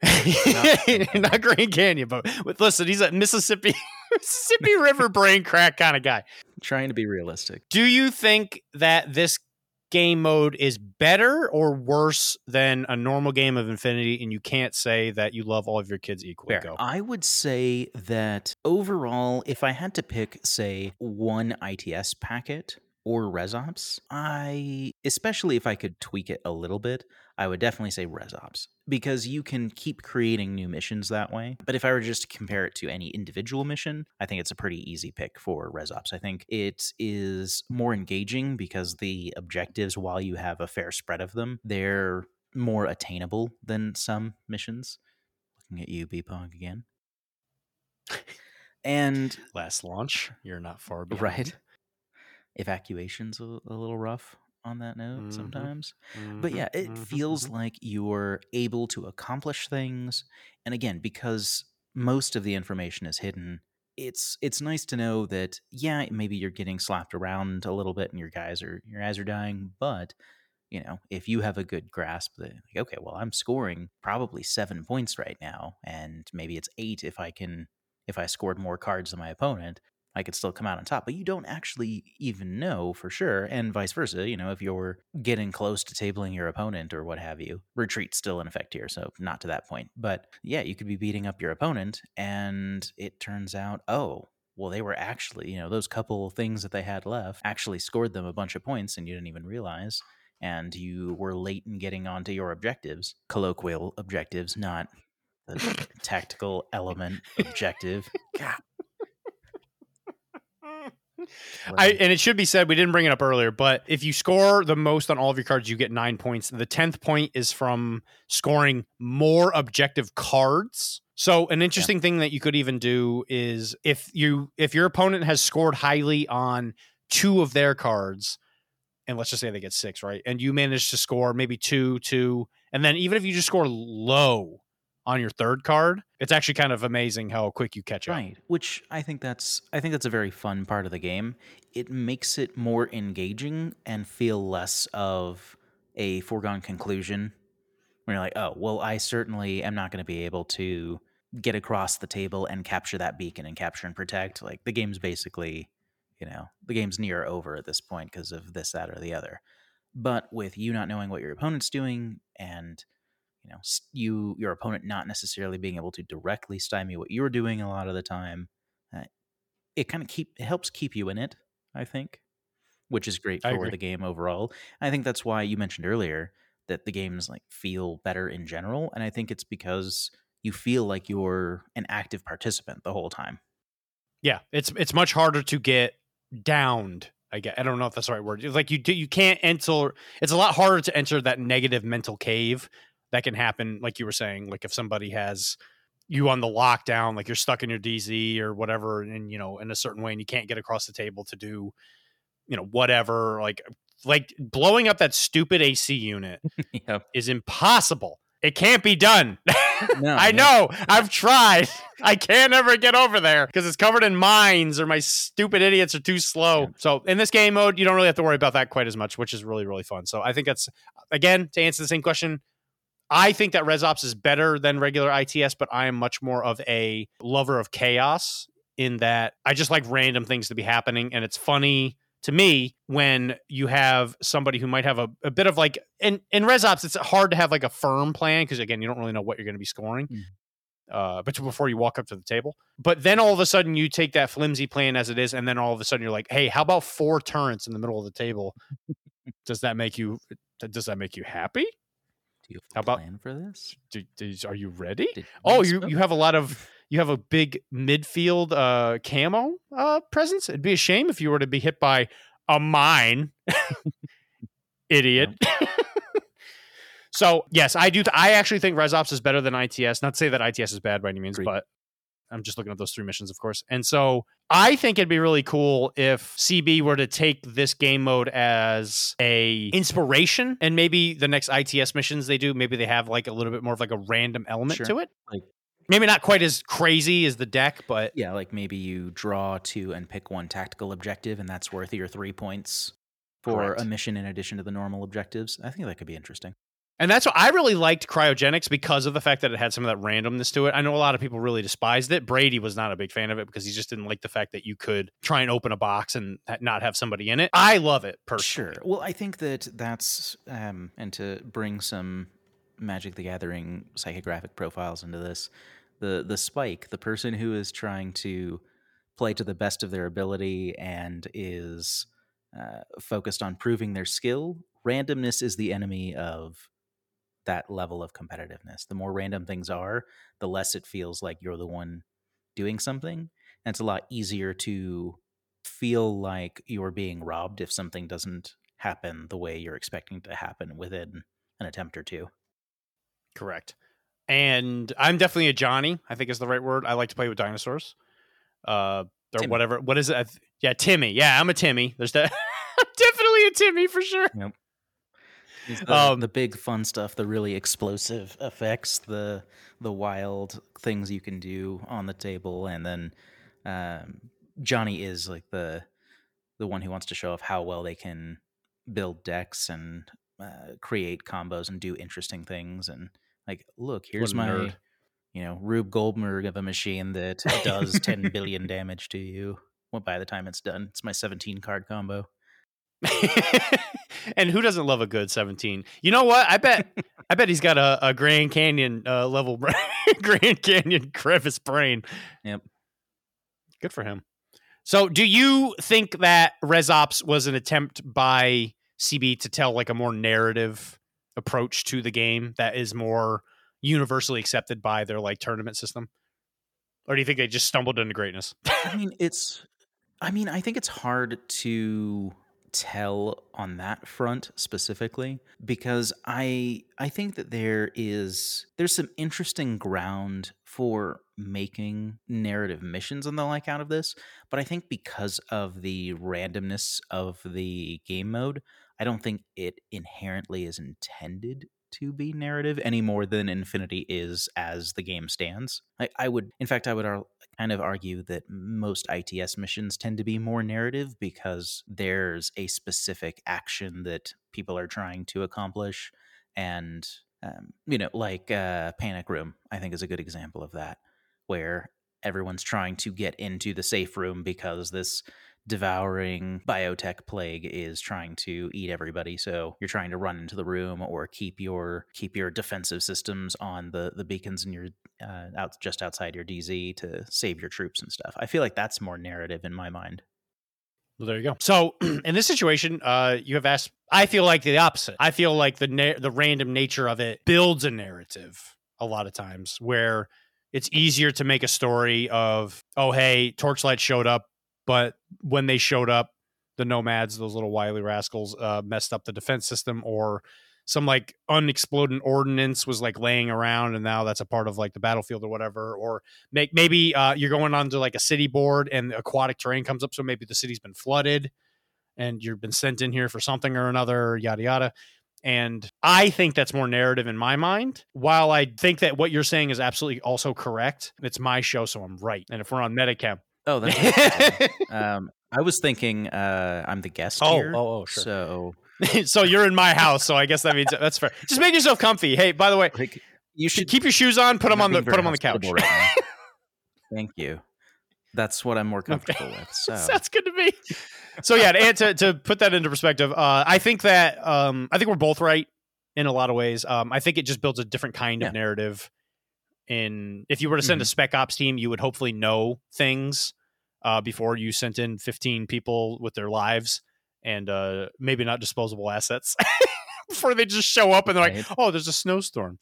Not Grand Canyon, but listen, he's a Mississippi River brain crack kind of guy. Trying to be realistic. Do you think that this game mode is better or worse than a normal game of Infinity, and you can't say that you love all of your kids equally? Go. I would say that overall, if I had to pick, say, one ITS packet or ResOps, especially if I could tweak it a little bit, I would definitely say ResOps, because you can keep creating new missions that way. But if I were just to compare it to any individual mission, I think it's a pretty easy pick for ResOps. I think it is more engaging because the objectives, while you have a fair spread of them, they're more attainable than some missions. Looking at you, BPOG, again. And Last launch, you're not far behind. right. Evacuation's a little rough on that note sometimes. But yeah, it feels like you're able to accomplish things. And again, because most of the information is hidden, it's nice to know that, yeah, maybe you're getting slapped around a little bit and your guys are dying, but if you have a good grasp that, like, okay, well, I'm scoring probably 7 points right now, and maybe it's 8 if I scored more cards than my opponent, I could still come out on top. But you don't actually even know for sure, and vice versa. If you're getting close to tabling your opponent or what have you, retreat's still in effect here, so not to that point. But yeah, you could be beating up your opponent, and it turns out, oh, well, they were actually, those couple things that they had left actually scored them a bunch of points, and you didn't even realize. And you were late in getting onto your objectives, colloquial objectives, not the tactical element objective. God. And it should be said, we didn't bring it up earlier, but if you score the most on all of your cards, you get 9 points. The 10th point is from scoring more objective cards. So an interesting thing that you could even do is if your opponent has scored highly on 2 of their cards, and let's just say they get 6, right? And you manage to score maybe 2, and then even if you just score low on your 3rd card, it's actually kind of amazing how quick you catch up. Right, which I think that's a very fun part of the game. It makes it more engaging and feel less of a foregone conclusion. Where you're like, oh, well, I certainly am not going to be able to get across the table and capture that beacon and capture and protect. Like, the game's basically, the game's near over at this point because of this, that, or the other. But with you not knowing what your opponent's doing and your opponent not necessarily being able to directly stymie what you're doing a lot of the time, it kind of helps keep you in it, I think, which is great for the game overall. I think that's why you mentioned earlier that the games feel better in general, and I think it's because you feel like you're an active participant the whole time. Yeah, it's much harder to get downed. I don't know if that's the right word. It's like you can't enter. It's a lot harder to enter that negative mental cave that can happen, like you were saying, like if somebody has you on the lockdown, like you're stuck in your DZ or whatever, and in a certain way, and you can't get across the table to do, whatever, like blowing up that stupid AC unit is impossible. It can't be done. No, I know. I've tried. I can't ever get over there because it's covered in mines or my stupid idiots are too slow. Yeah. So in this game mode, you don't really have to worry about that quite as much, which is really, really fun. So I think that's, again, to answer the same question, I think that ResOps is better than regular ITS, but I am much more of a lover of chaos in that I just like random things to be happening. And it's funny to me when you have somebody who might have a bit of in ResOps, it's hard to have a firm plan because, again, you don't really know what you're going to be scoring but before you walk up to the table. But then all of a sudden you take that flimsy plan as it is, and then all of a sudden you're like, hey, how about 4 turrets in the middle of the table? Does that make you happy? Do you have a plan for this? Are you ready? You have a big midfield camo presence. It'd be a shame if you were to be hit by a mine, idiot. So yes, I do. I actually think ResOps is better than ITS. Not to say that ITS is bad by any means, but I'm just looking at those 3 missions, of course. And so I think it'd be really cool if CB were to take this game mode as a inspiration, and maybe the next ITS missions they do, maybe they have a little bit more of a random element to it. Maybe not quite as crazy as the deck, but yeah, maybe you draw 2 and pick 1 tactical objective, and that's worth your 3 points for a mission in addition to the normal objectives. I think that could be interesting. And that's what I really liked Cryogenics because of the fact that it had some of that randomness to it. I know a lot of people really despised it. Brady was not a big fan of it because he just didn't like the fact that you could try and open a box and not have somebody in it. I love it personally. Sure. Well, I think that's and to bring some Magic the Gathering psychographic profiles into this, the spike, the person who is trying to play to the best of their ability and is focused on proving their skill, randomness is the enemy of that level of competitiveness. The more random things are, the less it feels like you're the one doing something. And it's a lot easier to feel like you're being robbed if something doesn't happen the way you're expecting to happen within an attempt or two. Correct. And I'm definitely a Johnny, I think is the right word. I like to play with dinosaurs. Or Timmy. whatever. What is it? Yeah, Timmy. Yeah, I'm a Timmy. There's that. I'm definitely a Timmy for sure. Yep. The big fun stuff, the really explosive effects, the wild things you can do on the table, and then Johnny is like the one who wants to show off how well they can build decks and create combos and do interesting things. And like, look, here's my nerd. Rube Goldberg of a machine that does 10 billion damage to you. Well, by the time it's done, it's my 17 card combo. And who doesn't love a good 17? You know what? I bet he's got a Grand Canyon level Grand Canyon crevice brain. Yep. Good for him. So do you think that ResOps was an attempt by CB to tell like a more narrative approach to the game that is more universally accepted by their like tournament system? Or do you think they just stumbled into greatness? I think it's hard to tell on that front specifically, because I think that there's some interesting ground for making narrative missions and the like out of this, but I think because of the randomness of the game mode, I don't think it inherently is intended to be narrative any more than Infinity is as the game stands. I would kind of argue that most ITS missions tend to be more narrative because there's a specific action that people are trying to accomplish. And, like Panic Room, I think is a good example of that, where everyone's trying to get into the safe room because this devouring biotech plague is trying to eat everybody. So you're trying to run into the room or keep your defensive systems on the beacons in your just outside your DZ to save your troops and stuff. I feel like that's more narrative in my mind. Well, there you go. So in this situation, you have asked, I feel like the opposite. I feel like the random nature of it builds a narrative a lot of times, where it's easier to make a story of, oh, hey, Torchlight showed up, but when they showed up, the Nomads, those little wily rascals, messed up the defense system, or some like unexploded ordnance was like laying around, and now that's a part of like the battlefield or whatever. Or maybe you're going onto like a city board and aquatic terrain comes up, so maybe the city's been flooded and you've been sent in here for something or another, yada yada. And I think that's more narrative in my mind. While I think that what you're saying is absolutely also correct, it's my show, so I'm right. And if we're on Metacam, oh, that's I was thinking I'm the guest here. Oh, sure. So. So you're in my house, so I guess that means that's fair. Just make yourself comfy. Hey, by the way, like, you should keep your shoes on. Put them on the couch. Right now. Thank you. That's what I'm more comfortable with. So that's good to me. So yeah, to put that into perspective, I think that I think we're both right in a lot of ways. I think it just builds a different kind of narrative. If you were to send a Spec Ops team, you would hopefully know things before you sent in 15 people with their lives. And maybe not disposable assets before they just show up and they're like, oh, there's a snowstorm.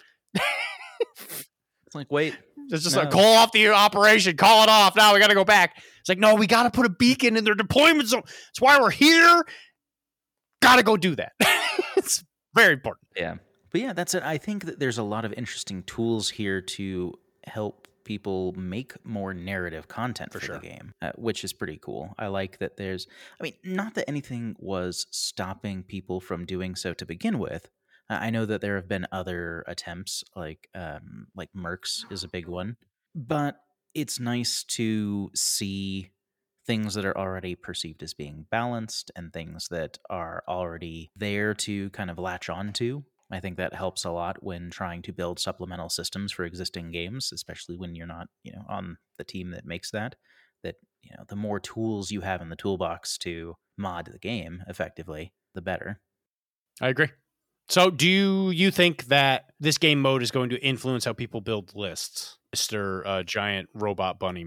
It's like, wait. It's just like, call off the operation. Call it off. Now we got to go back. It's like, no, we got to put a beacon in their deployment zone. That's why we're here. Got to go do that. It's very important. Yeah. But yeah, that's it. I think that there's a lot of interesting tools here to help people make more narrative content for the game, which is pretty cool. I like that not that anything was stopping people from doing so to begin with. I know that there have been other attempts, like Mercs is a big one, but it's nice to see things that are already perceived as being balanced and things that are already there to kind of latch on to. I think that helps a lot when trying to build supplemental systems for existing games, especially when you're not, on the team that makes that. That, the more tools you have in the toolbox to mod the game effectively, the better. I agree. So do you think that this game mode is going to influence how people build lists, Mr. Giant Robot Bunny Man? Yeah,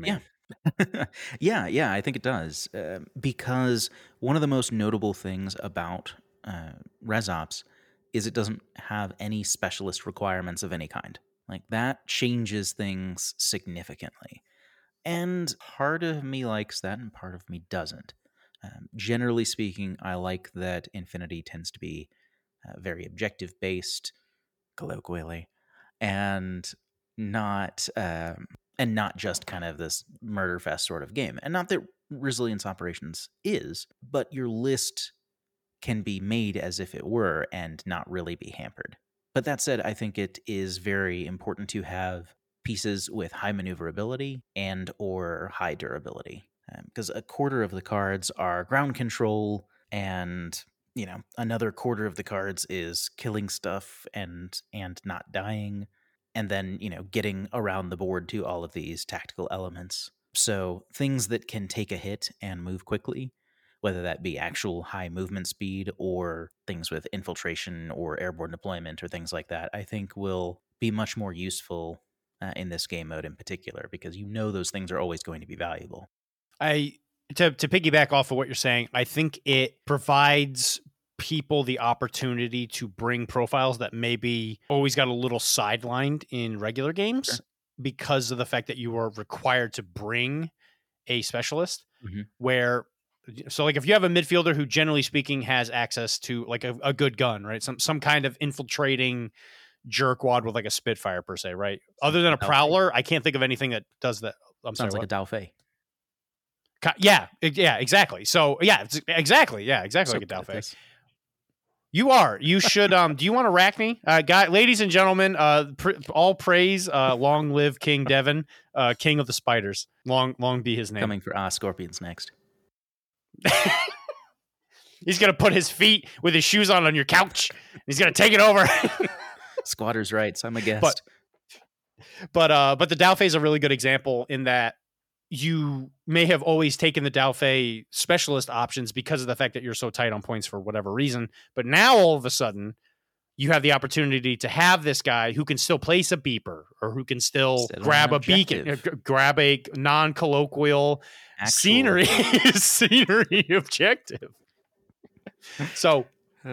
Yeah, I think it does. Because one of the most notable things about ResOps is it doesn't have any specialist requirements of any kind. Like, that changes things significantly. And part of me likes that, and part of me doesn't. Generally speaking, I like that Infinity tends to be very objective based, colloquially, and not not just kind of this murder fest sort of game. And not that Resilience Operations is, but your list can be made as if it were and not really be hampered. But that said, I think it is very important to have pieces with high maneuverability and or high durability, because a quarter of the cards are ground control, and another quarter of the cards is killing stuff and not dying, and then getting around the board to all of these tactical elements. So things that can take a hit and move quickly, whether that be actual high movement speed or things with infiltration or airborne deployment or things like that, I think will be much more useful in this game mode in particular, because those things are always going to be valuable. To piggyback off of what you're saying, I think it provides people the opportunity to bring profiles that maybe always got a little sidelined in regular games. Sure. Because of the fact that you are required to bring a specialist. Where, so like if you have a midfielder who generally speaking has access to like a good gun, right? Some kind of infiltrating jerkwad with like a Spitfire per se, right? Other than a Prowler, I can't think of anything that does that. Sounds like a Dalfei. Yeah, exactly. So yeah, exactly like a Dalfei. You should. Do you want to rack me, ladies and gentlemen? All praise. Long live King Devon, King of the Spiders. Long be his name. Coming for Scorpions next. He's gonna put his feet with his shoes on your couch. He's gonna take it over. Squatters' rights. I'm a guest. But the Dalfei is a really good example in that you may have always taken the Dalfei specialist options because of the fact that you're so tight on points for whatever reason. But now all of a sudden you have the opportunity to have this guy who can still place a beeper, or who can still grab a beacon, grab a non-colloquial scenery objective. So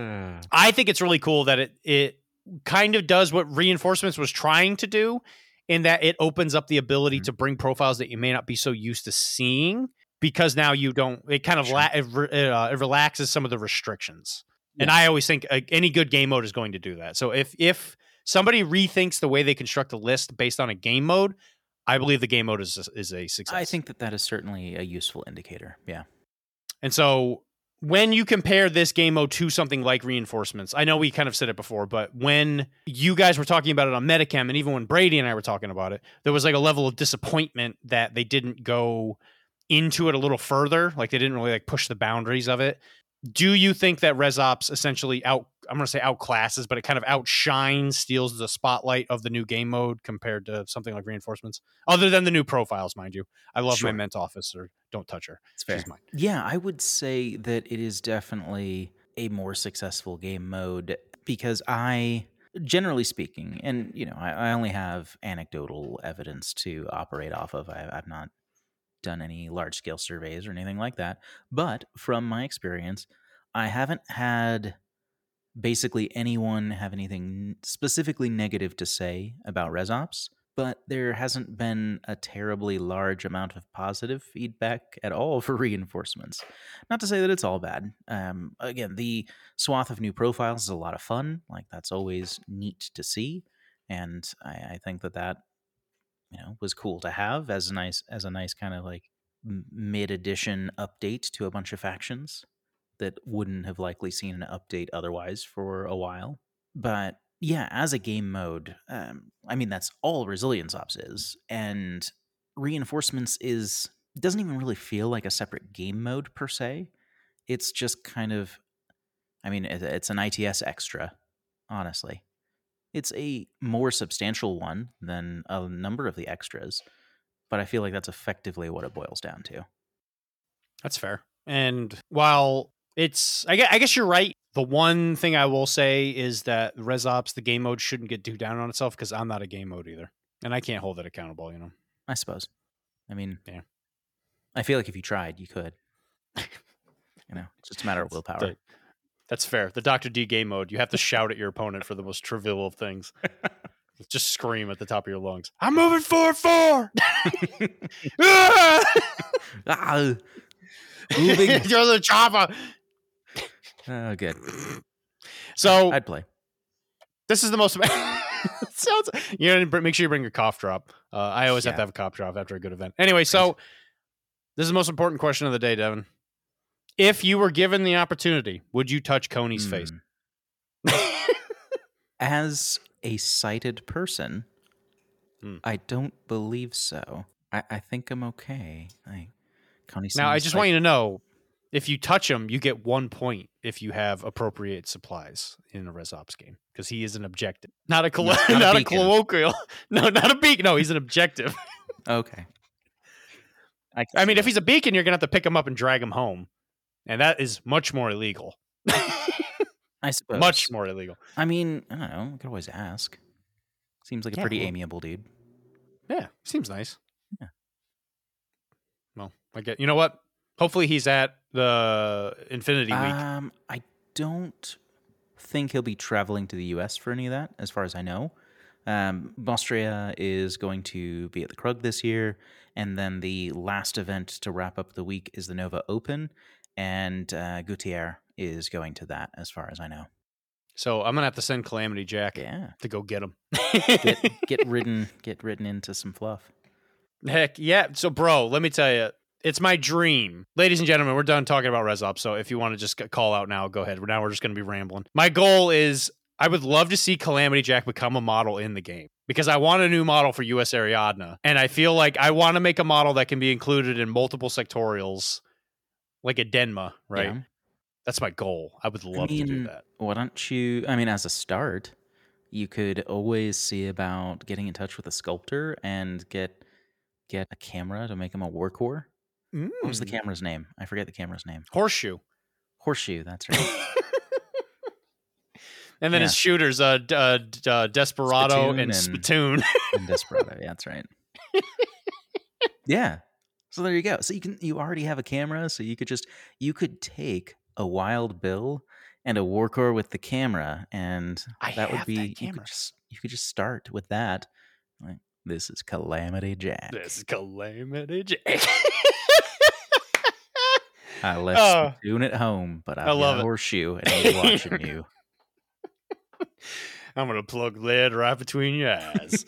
I think it's really cool that it kind of does what Reinforcements was trying to do, in that it opens up the ability to bring profiles that you may not be so used to seeing, because now you don't, it kind of it relaxes some of the restrictions. Yeah. And I always think any good game mode is going to do that. So if somebody rethinks the way they construct a list based on a game mode, I believe the game mode is a success. I think that is certainly a useful indicator. Yeah. And so when you compare this game mode to something like Reinforcements, I know we kind of said it before, but when you guys were talking about it on Metacam, and even when Brady and I were talking about it, there was like a level of disappointment that they didn't go into it a little further. Like they didn't really like push the boundaries of it. Do you think that ResOps essentially I'm going to say outclasses, but it kind of outshines, steals the spotlight of the new game mode compared to something like Reinforcements? Other than the new profiles, mind you. I love my Ment officer. Don't touch her. It's fair. She's mine. Yeah, I would say that it is definitely a more successful game mode, because generally speaking, and I only have anecdotal evidence to operate off of. I've not done any large-scale surveys or anything like that, but from my experience, I haven't had basically anyone have anything specifically negative to say about ResOps, but there hasn't been a terribly large amount of positive feedback at all for Reinforcements. Not to say that it's all bad. Again, the swath of new profiles is a lot of fun. Like, that's always neat to see, and I think that was cool to have as a nice kind of like mid-edition update to a bunch of factions that wouldn't have likely seen an update otherwise for a while. But yeah, as a game mode, that's all Resilience Ops is, and Reinforcements doesn't even really feel like a separate game mode per se. It's just kind of, it's an ITS extra, honestly. It's a more substantial one than a number of the extras, but I feel like that's effectively what it boils down to. That's fair. And while I guess you're right. The one thing I will say is that ResOps, the game mode, shouldn't get too down on itself, because I'm not a game mode either, and I can't hold it accountable. I suppose. Yeah. I feel like if you tried, you could. It's just a matter of willpower. That's fair. The Dr. D game mode, you have to shout at your opponent for the most trivial of things. Just scream at the top of your lungs. I'm moving 4-4. Moving. You're the chopper. Oh, good. So I'd play. this is the most. Sounds. Make sure you bring your cough drop. I always have to have a cough drop after a good event. Anyway, so this is the most important question of the day, Devin. If you were given the opportunity, would you touch Coney's face? As a sighted person, I don't believe so. I think I'm okay. Now, I just want you to know, if you touch him, you get 1 point if you have appropriate supplies in a Res Ops game, because he is an objective, not a colloquial. No, not a beacon. No, he's an objective. Okay. I mean, if he's a beacon, you're gonna have to pick him up and drag him home, and that is much more illegal. I suppose. Much more illegal. I mean, I don't know. I could always ask. Seems like a pretty amiable dude. Yeah, seems nice. Yeah. Well, you know what? Hopefully he's at the Infinity Week. I don't think he'll be traveling to the U.S. for any of that, as far as I know. Austria is going to be at the Krug this year, and then the last event to wrap up the week is the Nova Open, and Gutierrez is going to that, as far as I know. So I'm gonna have to send Calamity Jack to go get him. get ridden into some fluff. Heck yeah! So, bro, let me tell you, it's my dream, ladies and gentlemen. We're done talking about Res Ops, so if you want to just call out now, go ahead. Now we're just gonna be rambling. My goal is, I would love to see Calamity Jack become a model in the game, because I want a new model for US Ariadna, and I feel like I want to make a model that can be included in multiple sectorials, like a Denma, right? Yeah. That's my goal. I would love to do that. Why don't you, as a start, you could always see about getting in touch with a sculptor and get a camera to make him a Warcore. What was the camera's name? I forget the camera's name. Horseshoe, that's right. And then his shooters, Desperado and Spittoon. And Desperado, yeah, that's right. Yeah. So there you go. So you already have a camera, so you could take a Wild Bill and a Warcore with the camera, and that would be you could just start with that. Like, this is Calamity Jack. I left Spittoon at home, but I love a Horseshoe and I'm watching you. I'm gonna plug lead right between your eyes.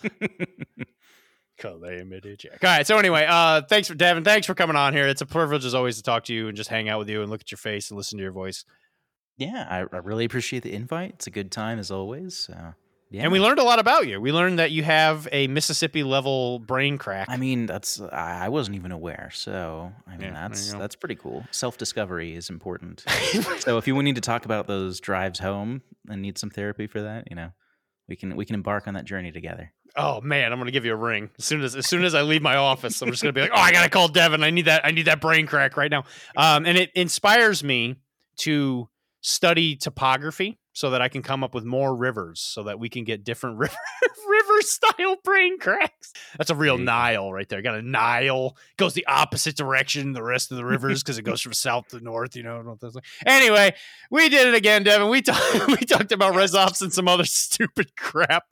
Calamity Jack. All right. So anyway, thanks for Devin. Thanks for coming on here. It's a privilege as always to talk to you and just hang out with you and look at your face and listen to your voice. Yeah, I really appreciate the invite. It's a good time as always. Yeah. And we learned a lot about you. We learned that you have a Mississippi level brain crack. I mean, I wasn't even aware. So that's pretty cool. Self-discovery is important. So if you need to talk about those drives home and need some therapy for that, we can embark on that journey together. Oh man, I'm gonna give you a ring as soon as I leave my office. I'm just gonna be like, I gotta call Devin. I need that brain crack right now. And it inspires me to study topography so that I can come up with more rivers, so that we can get different river style brain cracks. That's a real Nile right there. Got a Nile, goes the opposite direction the rest of the rivers because it goes from south to north. Anyway, we did it again, Devin. We talked about Res Ops and some other stupid crap.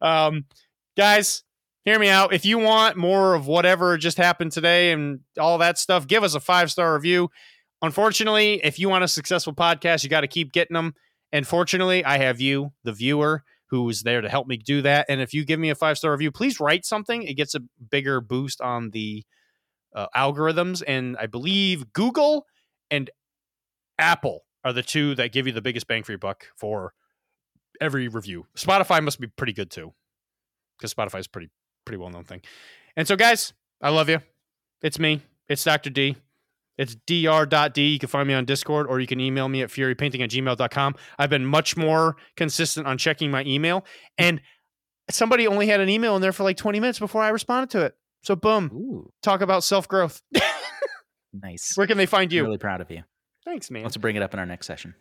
Guys, hear me out. If you want more of whatever just happened today and all that stuff, give us a 5-star review. Unfortunately, if you want a successful podcast, you got to keep getting them. And fortunately, I have you, the viewer, who is there to help me do that. And if you give me a 5-star review, please write something. It gets a bigger boost on the algorithms. And I believe Google and Apple are the two that give you the biggest bang for your buck for every review. Spotify must be pretty good too, because Spotify is pretty well-known thing. And so, guys, I love you. It's me. It's Dr. D. It's dr.d. You can find me on Discord, or you can email me at furypainting@gmail.com. I've been much more consistent on checking my email, and somebody only had an email in there for like 20 minutes before I responded to it. So boom. Ooh. Talk about self-growth. Nice. Where can they find you? I'm really proud of you. Thanks, man. Let's bring it up in our next session.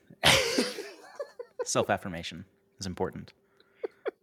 Self-affirmation is important.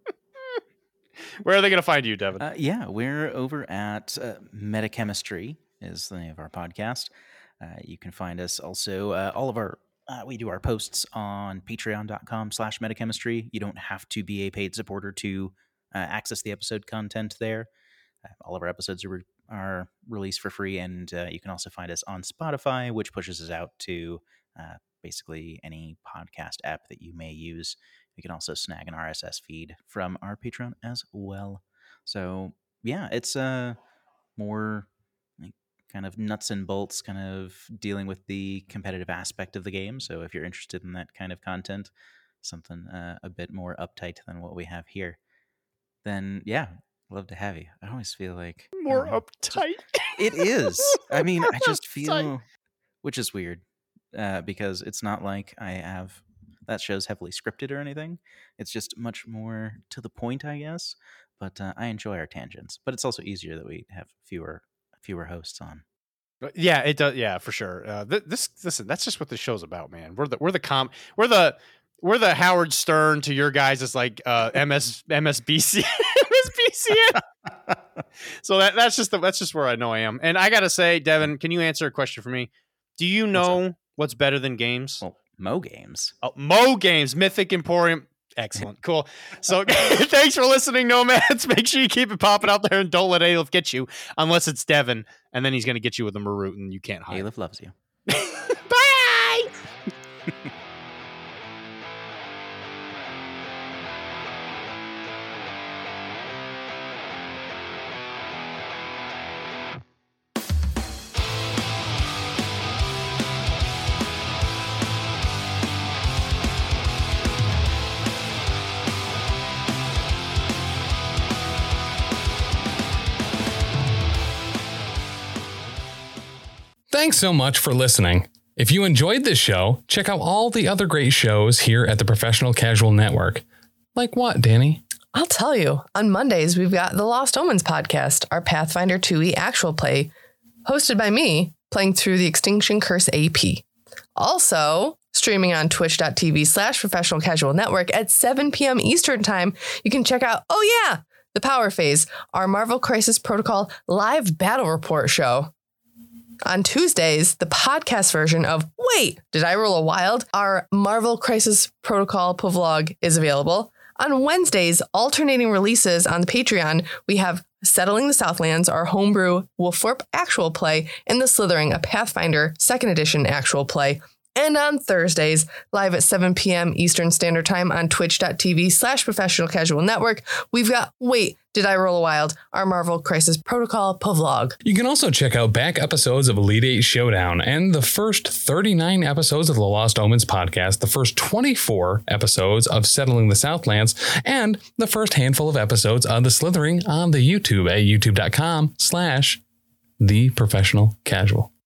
Where are they going to find you, Devin? Yeah, we're over at Metachemistry is the name of our podcast. You can find us also, all of our, we do our posts on patreon.com/metachemistry. You don't have to be a paid supporter to access the episode content there. All of our episodes are released for free, and you can also find us on Spotify, which pushes us out to basically any podcast app that you may use. You can also snag an RSS feed from our Patreon as well. So yeah, it's more like kind of nuts and bolts, kind of dealing with the competitive aspect of the game. So if you're interested in that kind of content, something a bit more uptight than what we have here, then yeah, love to have you. I always feel like More uptight. it is. I mean, I just uptight. feel, which is weird, because it's not like I have that show's heavily scripted or anything. It's just much more to the point, I guess. But I enjoy our tangents. But it's also easier that we have fewer hosts on. Yeah, it does. Yeah, for sure. Listen, that's just what the show's about, man. We're the Howard Stern to your guys is like MSBC. MSBCN. So that's just where I know I am. And I gotta say, Devin, can you answer a question for me? Do you know what's better than games? Well, Mo Games. Oh, Mo Games, Mythic Emporium. Excellent. Cool. So thanks for listening, Nomads. Make sure you keep it popping out there and don't let Aleph get you unless it's Devin. And then he's going to get you with a Marut and you can't hide. Aleph loves you. Bye! Thanks so much for listening. If you enjoyed this show, check out all the other great shows here at the Professional Casual Network. Like what, Danny? I'll tell you. On Mondays, we've got the Lost Omens podcast, our Pathfinder 2e actual play, hosted by me, playing through the Extinction Curse AP. Also, streaming on twitch.tv/Professional Casual Network at 7 p.m. Eastern Time, you can check out, The Power Phase, our Marvel Crisis Protocol live battle report show. On Tuesdays, the podcast version of Wait, Did I Roll a Wild? Our Marvel Crisis Protocol vlog is available. On Wednesdays, alternating releases on the Patreon, we have Settling the Southlands, our homebrew Wolfthorpe actual play, and The Slithering, a Pathfinder 2nd edition actual play. And on Thursdays, live at 7 p.m. Eastern Standard Time on twitch.tv/Professional Casual Network, we've got Wait, Did I Roll a Wild? Our Marvel Crisis Protocol vlog. You can also check out back episodes of Elite 8 Showdown and the first 39 episodes of the Lost Omens podcast, the first 24 episodes of Settling the Southlands, and the first handful of episodes of The Slithering on the YouTube at youtube.com/The Professional Casual.